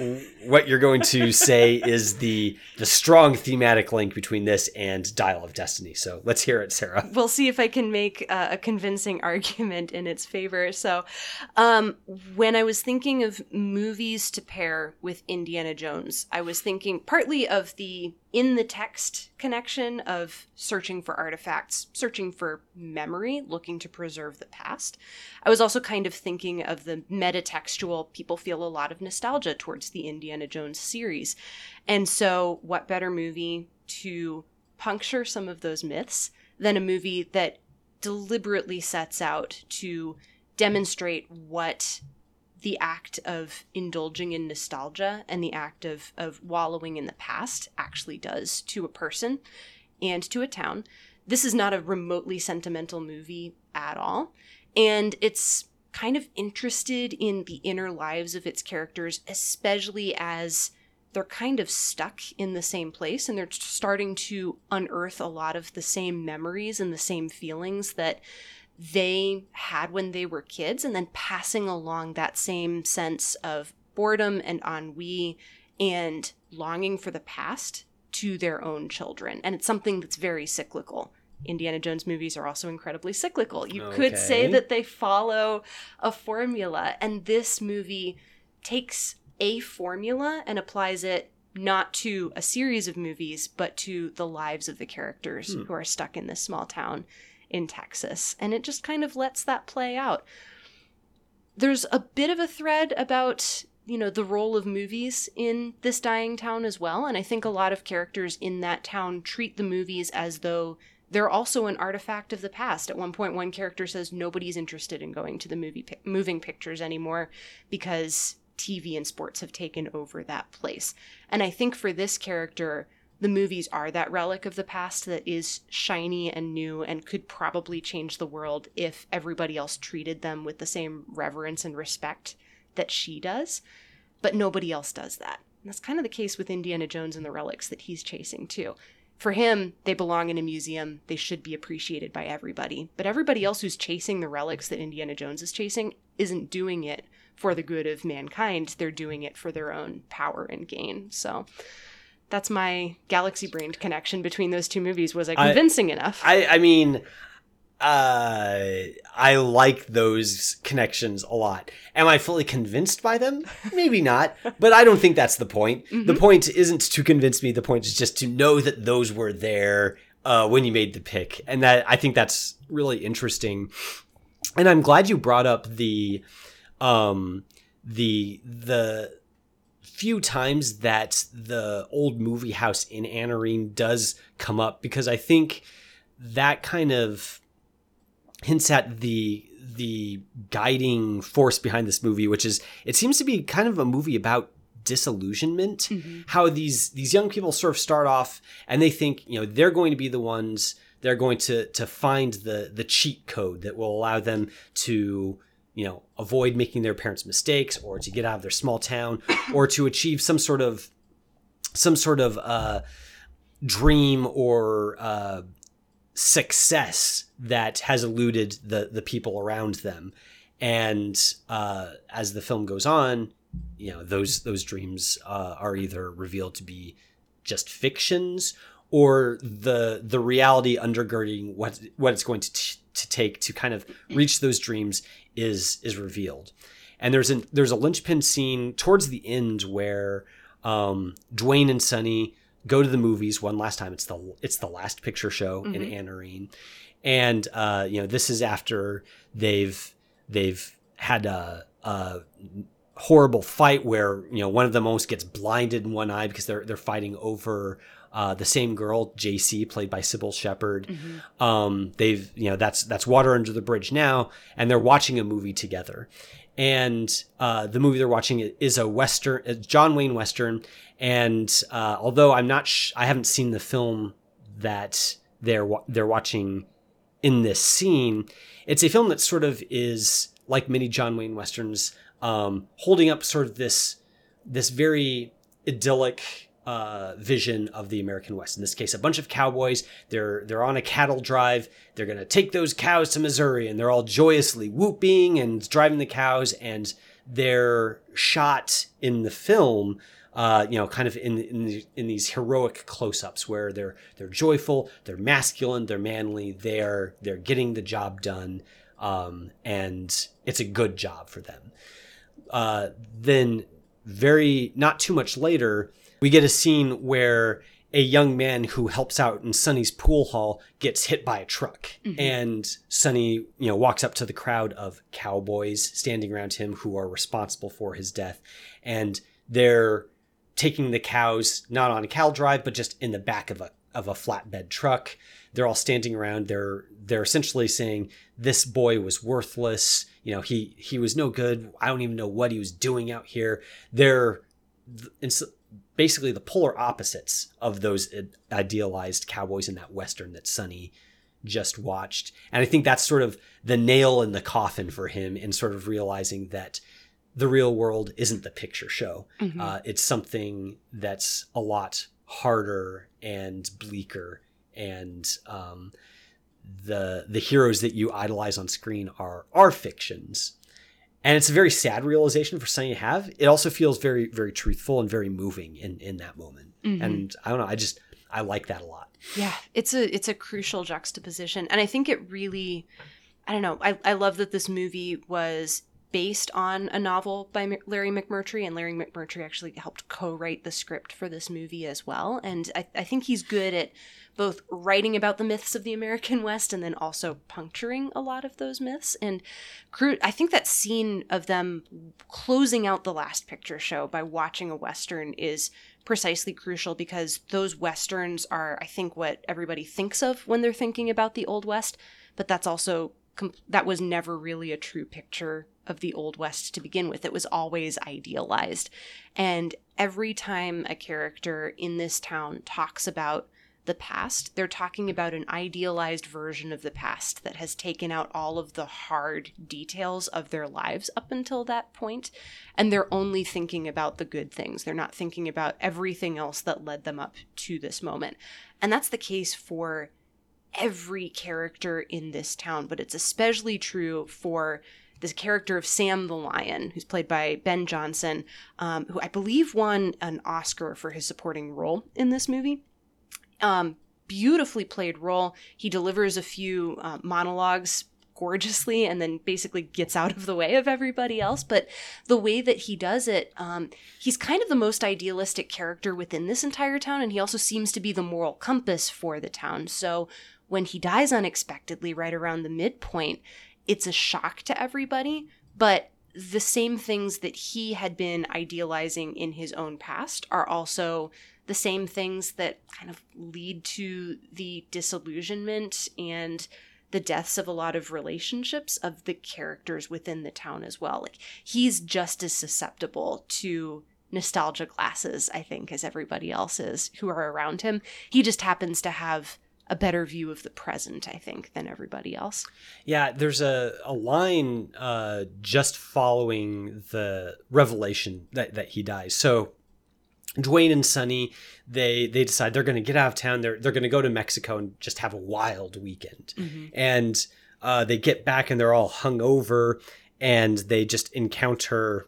what you're going to say is the the strong thematic link between this and Dial of Destiny. So let's hear it, Sarah. We'll see if I can make uh, a convincing argument in its favor. So um, when I was thinking of movies to pair with Indiana Jones, I was thinking partly of the in the text connection of searching for artifacts, searching for memory, looking to preserve the past. I was also kind of thinking of the metatextual, people feel a lot of nostalgia towards the Indiana Jones series. And so what better movie to puncture some of those myths than a movie that deliberately sets out to demonstrate what the act of indulging in nostalgia and the act of, of wallowing in the past actually does to a person and to a town. This is not a remotely sentimental movie at all. And it's kind of interested in the inner lives of its characters, especially as they're kind of stuck in the same place and they're starting to unearth a lot of the same memories and the same feelings that they had when they were kids, and then passing along that same sense of boredom and ennui and longing for the past to their own children. And it's something that's very cyclical. Indiana Jones movies are also incredibly cyclical. You Okay. could say that they follow a formula, and this movie takes a formula and applies it not to a series of movies, but to the lives of the characters Hmm. who are stuck in this small town in Texas. And it just kind of lets that play out. There's a bit of a thread about, you know, the role of movies in this dying town as well. And I think a lot of characters in that town treat the movies as though they're also an artifact of the past. At one point, one character says nobody's interested in going to the movie pi- moving pictures anymore because T V and sports have taken over that place. And I think for this character, the movies are that relic of the past that is shiny and new and could probably change the world if everybody else treated them with the same reverence and respect that she does. But nobody else does that. And that's kind of the case with Indiana Jones and the relics that he's chasing too. For him, they belong in a museum. They should be appreciated by everybody. But everybody else who's chasing the relics that Indiana Jones is chasing isn't doing it for the good of mankind. They're doing it for their own power and gain. So that's my galaxy-brained connection between those two movies. Was I convincing I, enough? I, I mean, uh, I like those connections a lot. Am I fully convinced by them? Maybe not, but I don't think that's the point. Mm-hmm. The point isn't to convince me. The point is just to know that those were there uh, when you made the pick. And that I think that's really interesting. And I'm glad you brought up the, um, the, the, few times that the old movie house in Anarene does come up, because I think that kind of hints at the the guiding force behind this movie, which is it seems to be kind of a movie about disillusionment. Mm-hmm. How these these young people sort of start off and they think, you know, they're going to be the ones, they're going to to find the the cheat code that will allow them to, you know, avoid making their parents' mistakes, or to get out of their small town, or to achieve some sort of, some sort of uh, dream or uh, success that has eluded the the people around them. And uh, as the film goes on, you know, those those dreams uh, are either revealed to be just fictions, or the the reality undergirding what what it's going to t- to take to kind of reach those dreams is is revealed. And there's an there's a linchpin scene towards the end where um, Dwayne and Sonny go to the movies one last time. It's the it's the last picture show mm-hmm. in Anarene, and uh, you know, this is after they've they've had a, a horrible fight where, you know, one of them almost gets blinded in one eye because they're they're fighting over Uh, the same girl, J C, played by Sybil Shepherd. Mm-hmm. Um, they've, you know, that's that's water under the bridge now, and they're watching a movie together. And uh, the movie they're watching is a Western, a John Wayne Western. And uh, although I'm not, sh- I haven't seen the film that they're wa- they're watching in this scene. It's a film that sort of is like many John Wayne Westerns, um, holding up sort of this this very idyllic uh, vision of the American West. In this case, a bunch of cowboys, they're, they're on a cattle drive. They're going to take those cows to Missouri, and they're all joyously whooping and driving the cows. And they're shot in the film, uh, you know, kind of in in, the, in these heroic close-ups where they're they're joyful, they're masculine, they're manly, they're they're getting the job done, um, and it's a good job for them. Uh, then, very not too much later, we get a scene where a young man who helps out in Sonny's pool hall gets hit by a truck. Mm-hmm. And Sonny, you know, walks up to the crowd of cowboys standing around him who are responsible for his death. And they're taking the cows not on a cow drive, but just in the back of a of a flatbed truck. They're all standing around. They're they're essentially saying, this boy was worthless. You know, he he was no good. I don't even know what he was doing out here. They're it's basically the polar opposites of those idealized cowboys in that Western that Sonny just watched. And I think that's sort of the nail in the coffin for him in sort of realizing that the real world isn't the picture show. Mm-hmm. Uh, it's something that's a lot harder and bleaker. And um, the the heroes that you idolize on screen are are fictions. And it's a very sad realization for Sonny to have. It also feels very, very truthful and very moving in, in that moment. Mm-hmm. And I don't know, I just, I like that a lot. Yeah, it's a it's a crucial juxtaposition. And I think it really, I don't know, I, I love that this movie was based on a novel by Larry McMurtry, and Larry McMurtry actually helped co-write the script for this movie as well. And I, I think he's good at both writing about the myths of the American West and then also puncturing a lot of those myths. And I think that scene of them closing out the last picture show by watching a Western is precisely crucial, because those Westerns are, I think, what everybody thinks of when they're thinking about the Old West, but that's also, that was never really a true picture of the Old West to begin with. It was always idealized. And every time a character in this town talks about the past, they're talking about an idealized version of the past that has taken out all of the hard details of their lives up until that point, and they're only thinking about the good things. They're not thinking about everything else that led them up to this moment. And that's the case for every character in this town, but it's especially true for this character of Sam the Lion, who's played by Ben Johnson, um, who I believe won an Oscar for his supporting role in this movie. Um, beautifully played role. He delivers a few uh, monologues gorgeously and then basically gets out of the way of everybody else. But the way that he does it, um, he's kind of the most idealistic character within this entire town, and he also seems to be the moral compass for the town. So when he dies unexpectedly right around the midpoint, it's a shock to everybody, but the same things that he had been idealizing in his own past are also the same things that kind of lead to the disillusionment and the deaths of a lot of relationships of the characters within the town as well. Like, he's just as susceptible to nostalgia glasses, I think, as everybody else is who are around him. He just happens to have a better view of the present, I think, than everybody else. Yeah, there's a, a line uh, just following the revelation that, that he dies. So Dwayne and Sonny, they they decide they're going to get out of town. They're they're going to go to Mexico and just have a wild weekend. Mm-hmm. And uh, they get back and they're all hungover, and they just encounter,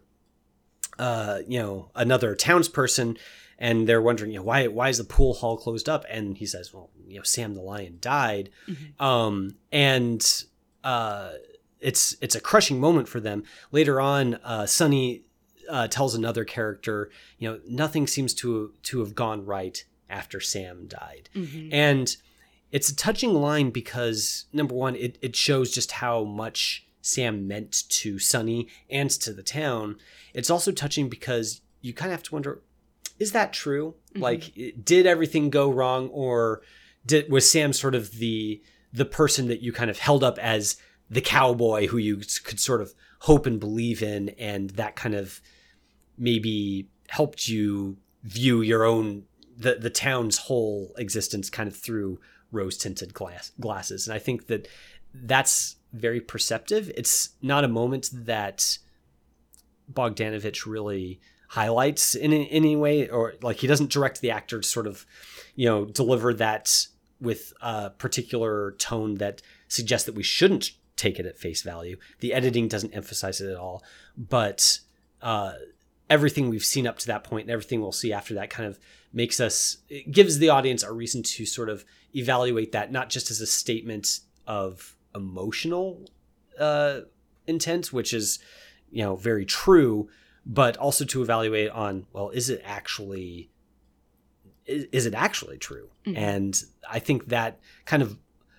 uh, you know, another townsperson, and they're wondering, you know, why why is the pool hall closed up? And he says, well, you know, Sam the Lion died, mm-hmm. um, and uh, it's it's a crushing moment for them. Later on, uh, Sonny Uh, tells another character, you know, nothing seems to to have gone right after Sam died. Mm-hmm. And it's a touching line because, number one, it, it shows just how much Sam meant to Sonny and to the town. It's also touching because you kind of have to wonder, is that true? Mm-hmm. Like, did everything go wrong, or did was Sam sort of the the person that you kind of held up as the cowboy who you could sort of hope and believe in, and that kind of maybe helped you view your own, the, the town's whole existence kind of through rose-tinted glass, glasses. And I think that that's very perceptive. It's not a moment that Bogdanovich really highlights in, in any way, or like he doesn't direct the actor to sort of, you know, deliver that with a particular tone that suggests that we shouldn't take it at face value. The editing doesn't emphasize it at all, but uh, everything we've seen up to that point and everything we'll see after that kind of makes us, it gives the audience a reason to sort of evaluate that, not just as a statement of emotional uh, intent, which is, you know, very true, but also to evaluate on, well, is it actually, is, is it actually true? Mm-hmm. And I think that kind of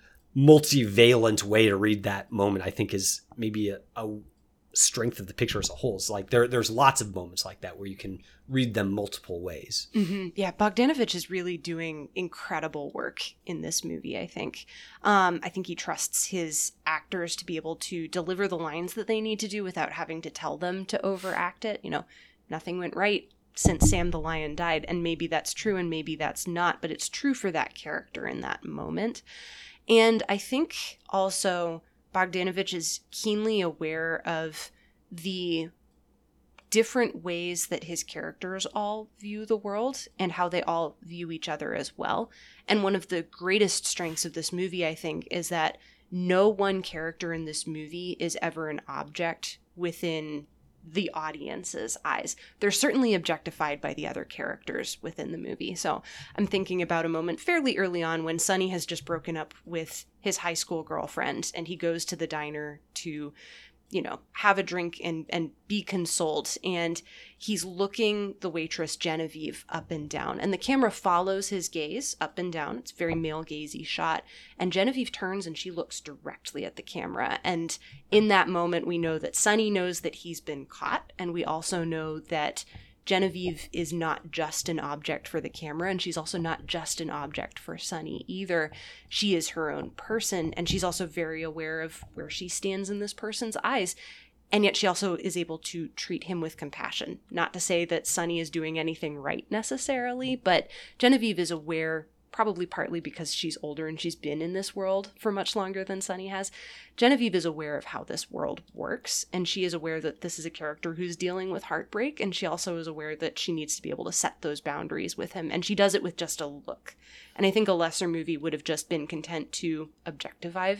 multivalent way to read that moment, I think, is maybe a, a strength of the picture as a whole. It's like there, there's lots of moments like that where you can read them multiple ways. Mm-hmm. Yeah, Bogdanovich is really doing incredible work in this movie, I think. Um, I think he trusts his actors to be able to deliver the lines that they need to do without having to tell them to overact it. You know, nothing went right since Sam the Lion died, and maybe that's true and maybe that's not, but it's true for that character in that moment. And I think also Bogdanovich is keenly aware of the different ways that his characters all view the world and how they all view each other as well. And one of the greatest strengths of this movie, I think, is that no one character in this movie is ever an object within the audience's eyes. They're certainly objectified by the other characters within the movie. So I'm thinking about a moment fairly early on when Sonny has just broken up with his high school girlfriend and he goes to the diner to, you know, have a drink and, and be consoled. And he's looking the waitress Genevieve up and down. And the camera follows his gaze up and down. It's a very male gazy shot. And Genevieve turns and she looks directly at the camera. And in that moment, we know that Sonny knows that he's been caught. And we also know that Genevieve is not just an object for the camera, and she's also not just an object for Sonny either. She is her own person, and she's also very aware of where she stands in this person's eyes. And yet she also is able to treat him with compassion. Not to say that Sonny is doing anything right necessarily, but Genevieve is aware, probably partly because she's older and she's been in this world for much longer than Sonny has. Genevieve is aware of how this world works, and she is aware that this is a character who's dealing with heartbreak, and she also is aware that she needs to be able to set those boundaries with him, and she does it with just a look. And I think a lesser movie would have just been content to objectify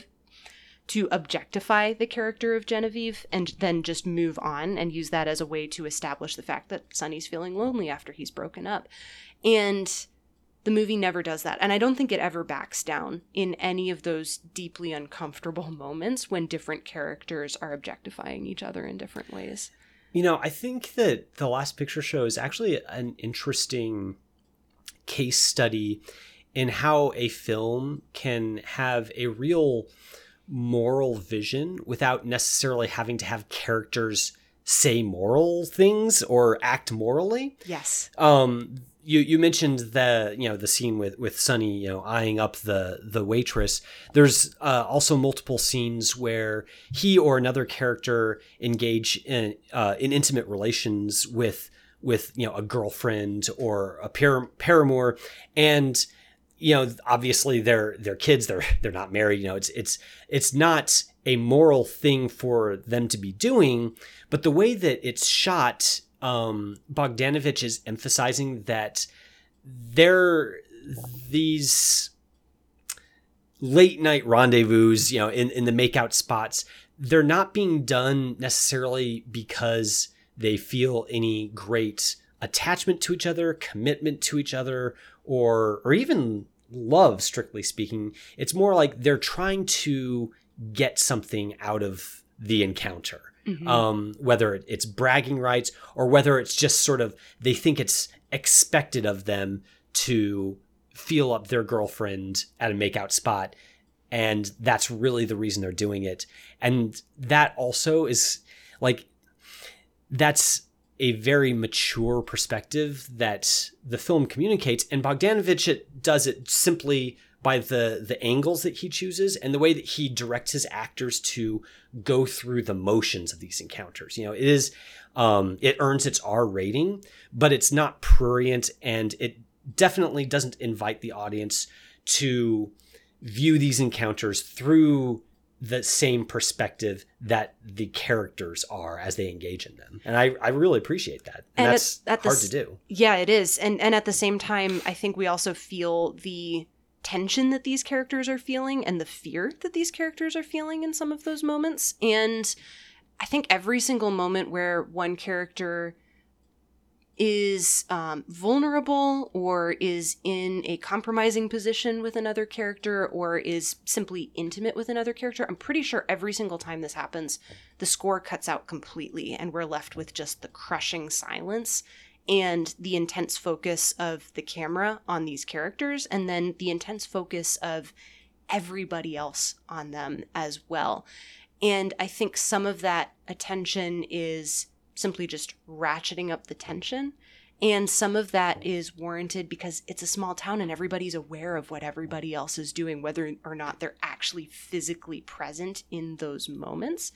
to objectify the character of Genevieve and then just move on and use that as a way to establish the fact that Sonny's feeling lonely after he's broken up. And the movie never does that. And I don't think it ever backs down in any of those deeply uncomfortable moments when different characters are objectifying each other in different ways. You know, I think that The Last Picture Show is actually an interesting case study in how a film can have a real moral vision without necessarily having to have characters say moral things or act morally. Yes. Um, You you mentioned the you know the scene with, with Sonny, you know, eyeing up the the waitress. There's uh, also multiple scenes where he or another character engage in uh, in intimate relations with with you know a girlfriend or a par- paramour, and you know obviously they're they're kids, they're they're not married. You know, it's it's it's not a moral thing for them to be doing, but the way that it's shot. Um, Bogdanovich is emphasizing that they're these late night rendezvous, you know, in, in the makeout spots. They're not being done necessarily because they feel any great attachment to each other, commitment to each other, or or even love, strictly speaking. It's more like they're trying to get something out of the encounter. Mm-hmm. Um, whether it's bragging rights or whether it's just sort of they think it's expected of them to feel up their girlfriend at a makeout spot. And that's really the reason they're doing it. And that also is like, that's a very mature perspective that the film communicates. And Bogdanovich it does it simply by the the angles that he chooses and the way that he directs his actors to go through the motions of these encounters. You know, it is um, it earns its R rating, but it's not prurient, and it definitely doesn't invite the audience to view these encounters through the same perspective that the characters are as they engage in them. And I, I really appreciate that. And, and that's at, at hard the, to do. Yeah, it is. And and at the same time, I think we also feel the tension that these characters are feeling and the fear that these characters are feeling in some of those moments. And I think every single moment where one character is um, vulnerable or is in a compromising position with another character or is simply intimate with another character, I'm pretty sure every single time this happens, the score cuts out completely and we're left with just the crushing silence and the intense focus of the camera on these characters, and then the intense focus of everybody else on them as well. And I think some of that attention is simply just ratcheting up the tension, and some of that is warranted because it's a small town and everybody's aware of what everybody else is doing, whether or not they're actually physically present in those moments.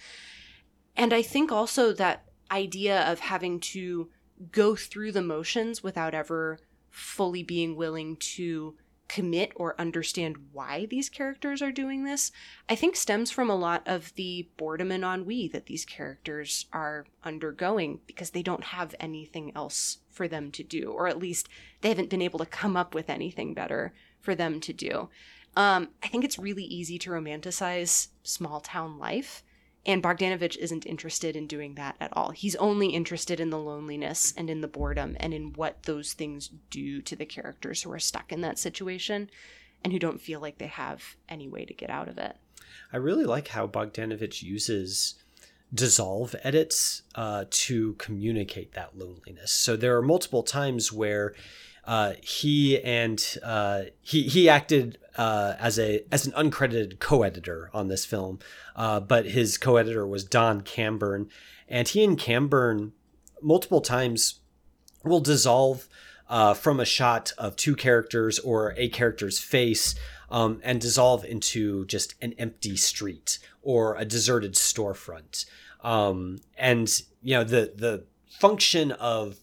And I think also that idea of having to go through the motions without ever fully being willing to commit or understand why these characters are doing this, I think stems from a lot of the boredom and ennui that these characters are undergoing because they don't have anything else for them to do, or at least they haven't been able to come up with anything better for them to do. Um, I think it's really easy to romanticize small town life, and Bogdanovich isn't interested in doing that at all. He's only interested in the loneliness and in the boredom and in what those things do to the characters who are stuck in that situation and who don't feel like they have any way to get out of it. I really like how Bogdanovich uses dissolve edits uh, to communicate that loneliness. So there are multiple times where uh, he and uh, he he acted uh, as a as an uncredited co-editor on this film, uh, but his co-editor was Don Camburn, and he and Camburn multiple times will dissolve uh, from a shot of two characters or a character's face um, and dissolve into just an empty street or a deserted storefront. Um, and you know the the function of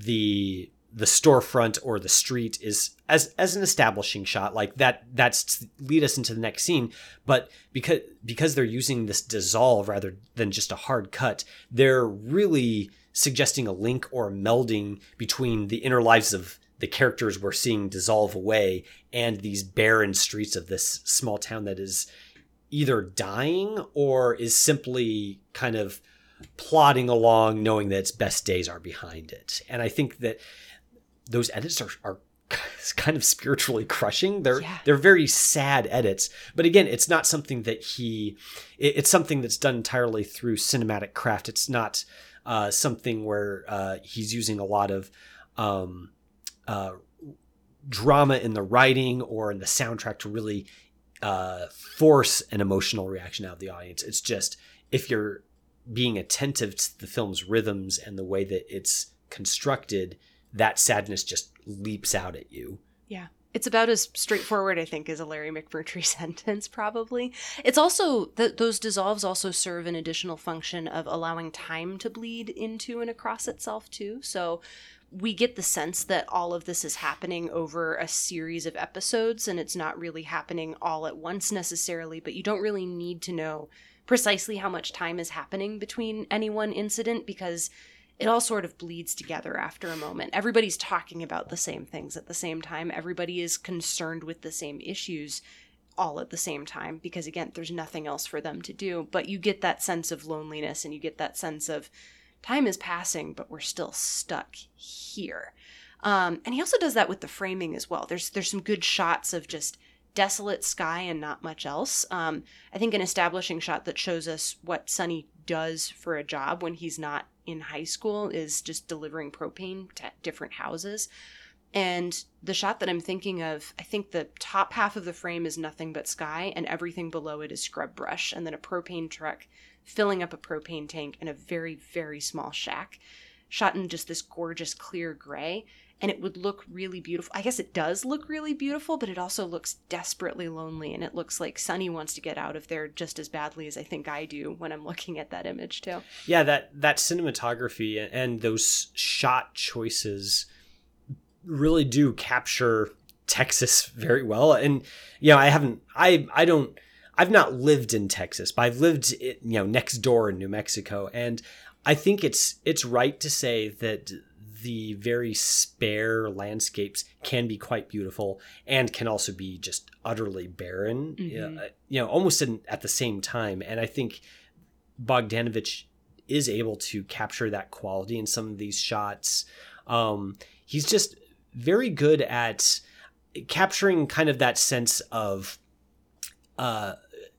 the the storefront or the street is as as an establishing shot, like that that's to lead us into the next scene. But because because they're using this dissolve rather than just a hard cut, they're really suggesting a link or a melding between the inner lives of the characters we're seeing dissolve away and these barren streets of this small town that is either dying or is simply kind of plodding along knowing that its best days are behind it. And I think that those edits are, are kind of spiritually crushing. They're yeah. they're very sad edits. But again, it's not something that he... It's something that's done entirely through cinematic craft. It's not uh, something where uh, he's using a lot of um, uh, drama in the writing or in the soundtrack to really uh, force an emotional reaction out of the audience. It's just, if you're being attentive to the film's rhythms and the way that it's constructed, that sadness just leaps out at you. Yeah. It's about as straightforward, I think, as a Larry McMurtry sentence, probably. It's also, th- those dissolves also serve an additional function of allowing time to bleed into and across itself, too. So we get the sense that all of this is happening over a series of episodes, and it's not really happening all at once necessarily, but you don't really need to know precisely how much time is happening between any one incident, because it all sort of bleeds together after a moment. Everybody's talking about the same things at the same time. Everybody is concerned with the same issues all at the same time because, again, there's nothing else for them to do. But you get that sense of loneliness and you get that sense of time is passing, but we're still stuck here. Um, and he also does that with the framing as well. There's there's some good shots of just desolate sky and not much else. Um, I think an establishing shot that shows us what Sonny does for a job when he's not in high school is just delivering propane to different houses. And the shot that I'm thinking of, I think the top half of the frame is nothing but sky and everything below it is scrub brush, and then a propane truck filling up a propane tank in a very, very small shack, shot in just this gorgeous clear gray. And it would look really beautiful. I guess it does look really beautiful, but it also looks desperately lonely. And it looks like Sonny wants to get out of there just as badly as I think I do when I'm looking at that image too. Yeah, that, that cinematography and those shot choices really do capture Texas very well. And, you know, I haven't, I, I don't, I've not lived in Texas, but I've lived, you know, next door in New Mexico. And I think it's, it's right to say that the very spare landscapes can be quite beautiful and can also be just utterly barren, mm-hmm. uh, you know, almost in, at the same time. And I think Bogdanovich is able to capture that quality in some of these shots. Um, he's just very good at capturing kind of that sense of, uh,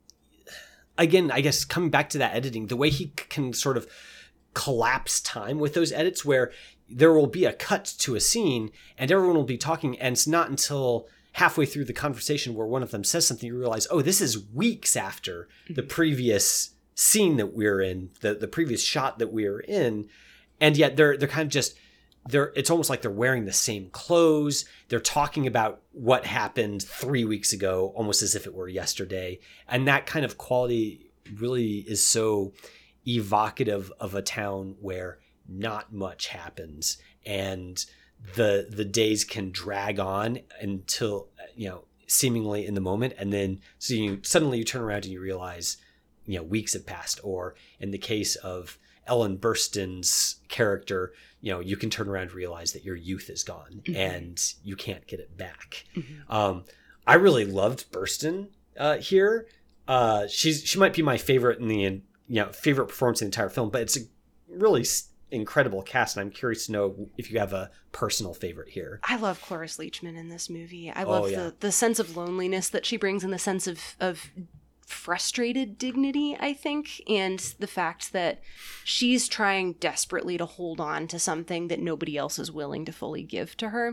again, I guess coming back to that editing, the way he c- can sort of collapse time with those edits where there will be a cut to a scene and everyone will be talking, and it's not until halfway through the conversation where one of them says something, you realize, oh, this is weeks after the previous scene that we're in, the, the previous shot that we're in. And yet they're, they're kind of just, they're, it's almost like they're wearing the same clothes. They're talking about what happened three weeks ago, almost as if it were yesterday. And that kind of quality really is so evocative of a town where not much happens, and the the days can drag on until, you know, seemingly in the moment, and then so you suddenly you turn around and you realize, you know, weeks have passed. Or in the case of Ellen Burstyn's character, you know, you can turn around and realize that your youth is gone, mm-hmm. and you can't get it back. Mm-hmm. Um, I really loved Burstyn uh, here. Uh, she's she might be my favorite in the you know favorite performance in the entire film, but it's a really incredible cast, and I'm curious to know if you have a personal favorite here. I love Cloris Leachman in this movie. I love oh, yeah. the the sense of loneliness that she brings, and the sense of of frustrated dignity, I think, and the fact that she's trying desperately to hold on to something that nobody else is willing to fully give to her.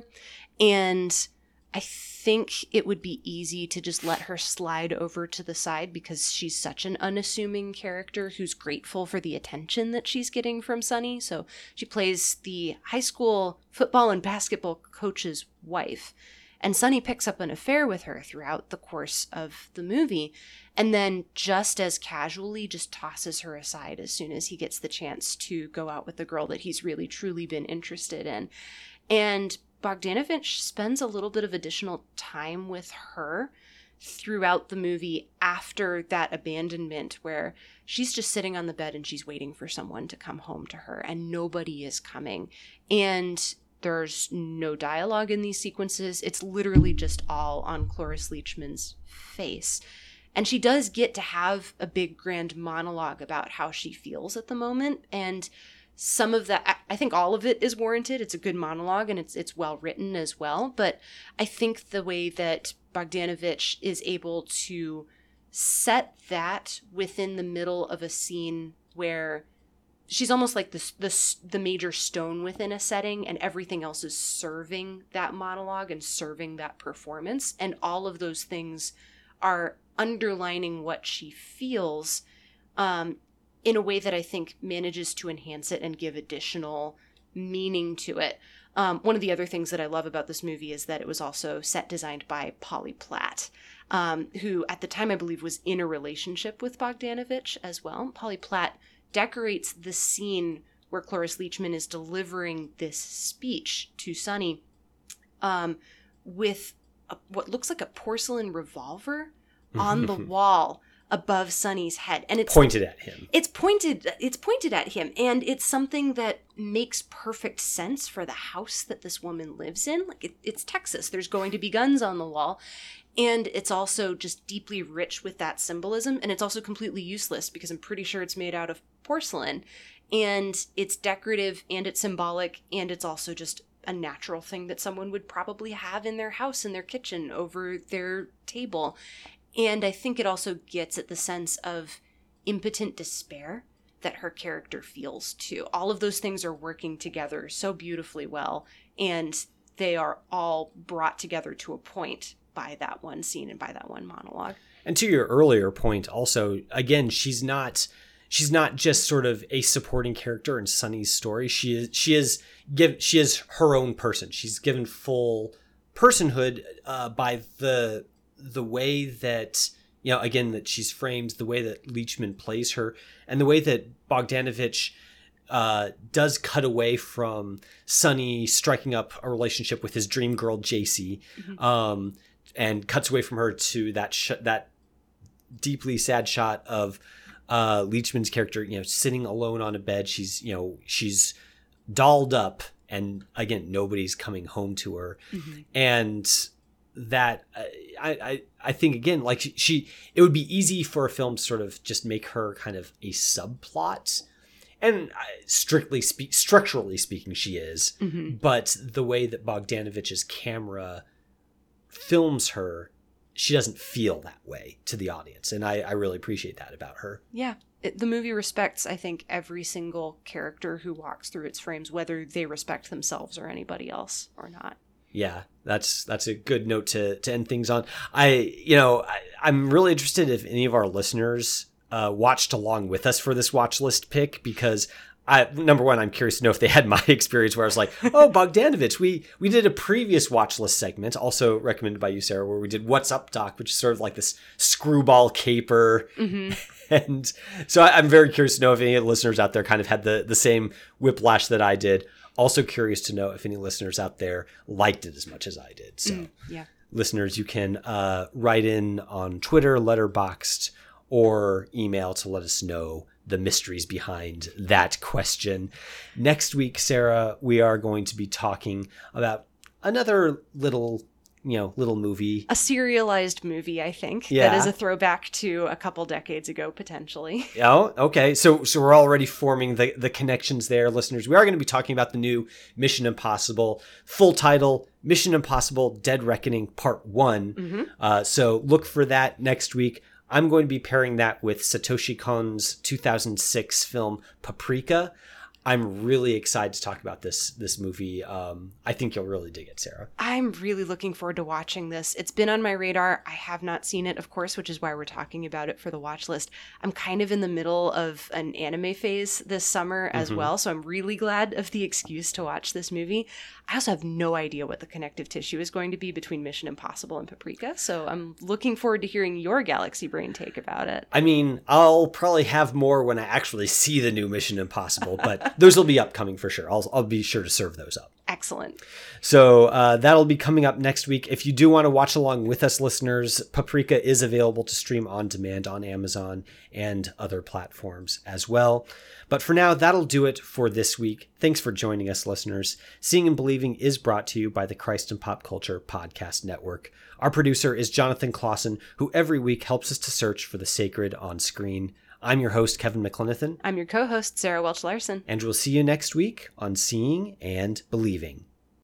And I think it would be easy to just let her slide over to the side because she's such an unassuming character who's grateful for the attention that she's getting from Sonny. So she plays the high school football and basketball coach's wife. And Sonny picks up an affair with her throughout the course of the movie, and then just as casually just tosses her aside as soon as he gets the chance to go out with the girl that he's really truly been interested in. And Bogdanovich spends a little bit of additional time with her throughout the movie after that abandonment, where she's just sitting on the bed and she's waiting for someone to come home to her, and nobody is coming. And there's no dialogue in these sequences. It's literally just all on Cloris Leachman's face. And she does get to have a big grand monologue about how she feels at the moment. And some of that, I think all of it is warranted. It's a good monologue, and it's it's well written as well. But I think the way that Bogdanovich is able to set that within the middle of a scene where she's almost like the, the, the major stone within a setting, and everything else is serving that monologue and serving that performance. And all of those things are underlining what she feels, um, in a way that I think manages to enhance it and give additional meaning to it. Um, one of the other things that I love about this movie is that it was also set designed by Polly Platt, um, who at the time I believe was in a relationship with Bogdanovich as well. Polly Platt decorates the scene where Cloris Leachman is delivering this speech to Sonny um, with a, what looks like a porcelain revolver on the wall above Sonny's head, and it's pointed at him. It's pointed. It's pointed at him, and it's something that makes perfect sense for the house that this woman lives in. Like it, it's Texas. There's going to be guns on the wall, and it's also just deeply rich with that symbolism. And it's also completely useless because I'm pretty sure it's made out of porcelain, and it's decorative and it's symbolic, and it's also just a natural thing that someone would probably have in their house, in their kitchen, over their table. And I think it also gets at the sense of impotent despair that her character feels too. All of those things are working together so beautifully well, and they are all brought together to a point by that one scene and by that one monologue. And to your earlier point also, again, she's not she's not just sort of a supporting character in Sonny's story. She is she is give she is her own person. She's given full personhood uh, by the the way that, you know, again, that she's framed, the way that Leachman plays her, and the way that Bogdanovich uh, does cut away from Sonny striking up a relationship with his dream girl, J C, mm-hmm. um, and cuts away from her to that sh- that deeply sad shot of uh, Leachman's character, you know, sitting alone on a bed. She's, you know, she's dolled up and again, nobody's coming home to her. Mm-hmm. And that I, I, I think again, like she, she, it would be easy for a film to sort of just make her kind of a subplot. And strictly speak, structurally speaking, she is. Mm-hmm. But the way that Bogdanovich's camera films her, she doesn't feel that way to the audience. And I, I really appreciate that about her. Yeah. It, the movie respects, I think, every single character who walks through its frames, whether they respect themselves or anybody else or not. Yeah, that's that's a good note to, to end things on. I, you know, I, I'm really interested if any of our listeners uh, watched along with us for this watch list pick, because I, number one, I'm curious to know if they had my experience where I was like, oh, Bogdanovich, we we did a previous watch list segment, also recommended by you, Sarah, where we did What's Up, Doc, which is sort of like this screwball caper. Mm-hmm. And so I, I'm very curious to know if any of the listeners out there kind of had the, the same whiplash that I did. Also curious to know if any listeners out there liked it as much as I did. So mm, yeah. Listeners, you can uh, write in on Twitter, Letterboxd, or email to let us know the mysteries behind that question. Next week, Sarah, we are going to be talking about another little, you know, little movie. A serialized movie, I think. Yeah. That is a throwback to a couple decades ago, potentially. Oh, okay. So so we're already forming the, the connections there, listeners. We are going to be talking about the new Mission Impossible. Full title, Mission Impossible Dead Reckoning Part one. Mm-hmm. Uh, so look for that next week. I'm going to be pairing that with Satoshi Kon's two thousand six film Paprika. I'm really excited to talk about this this movie. Um, I think you'll really dig it, Sarah. I'm really looking forward to watching this. It's been on my radar. I have not seen it, of course, which is why we're talking about it for the watch list. I'm kind of in the middle of an anime phase this summer as Mm-hmm. well, so I'm really glad of the excuse to watch this movie. I also have no idea what the connective tissue is going to be between Mission Impossible and Paprika, so I'm looking forward to hearing your Galaxy Brain take about it. I mean, I'll probably have more when I actually see the new Mission Impossible, but those will be upcoming for sure. I'll I'll be sure to serve those up. Excellent. So uh, that'll be coming up next week. If you do want to watch along with us, listeners, Paprika is available to stream on demand on Amazon and other platforms as well. But for now, that'll do it for this week. Thanks for joining us, listeners. Seeing and Believing is brought to you by the Christ and Pop Culture Podcast Network. Our producer is Jonathan Clausen, who every week helps us to search for the sacred on screen. I'm your host, Kevin McLenithan. I'm your co-host, Sarah Welch Larson. And we'll see you next week on Seeing and Believing.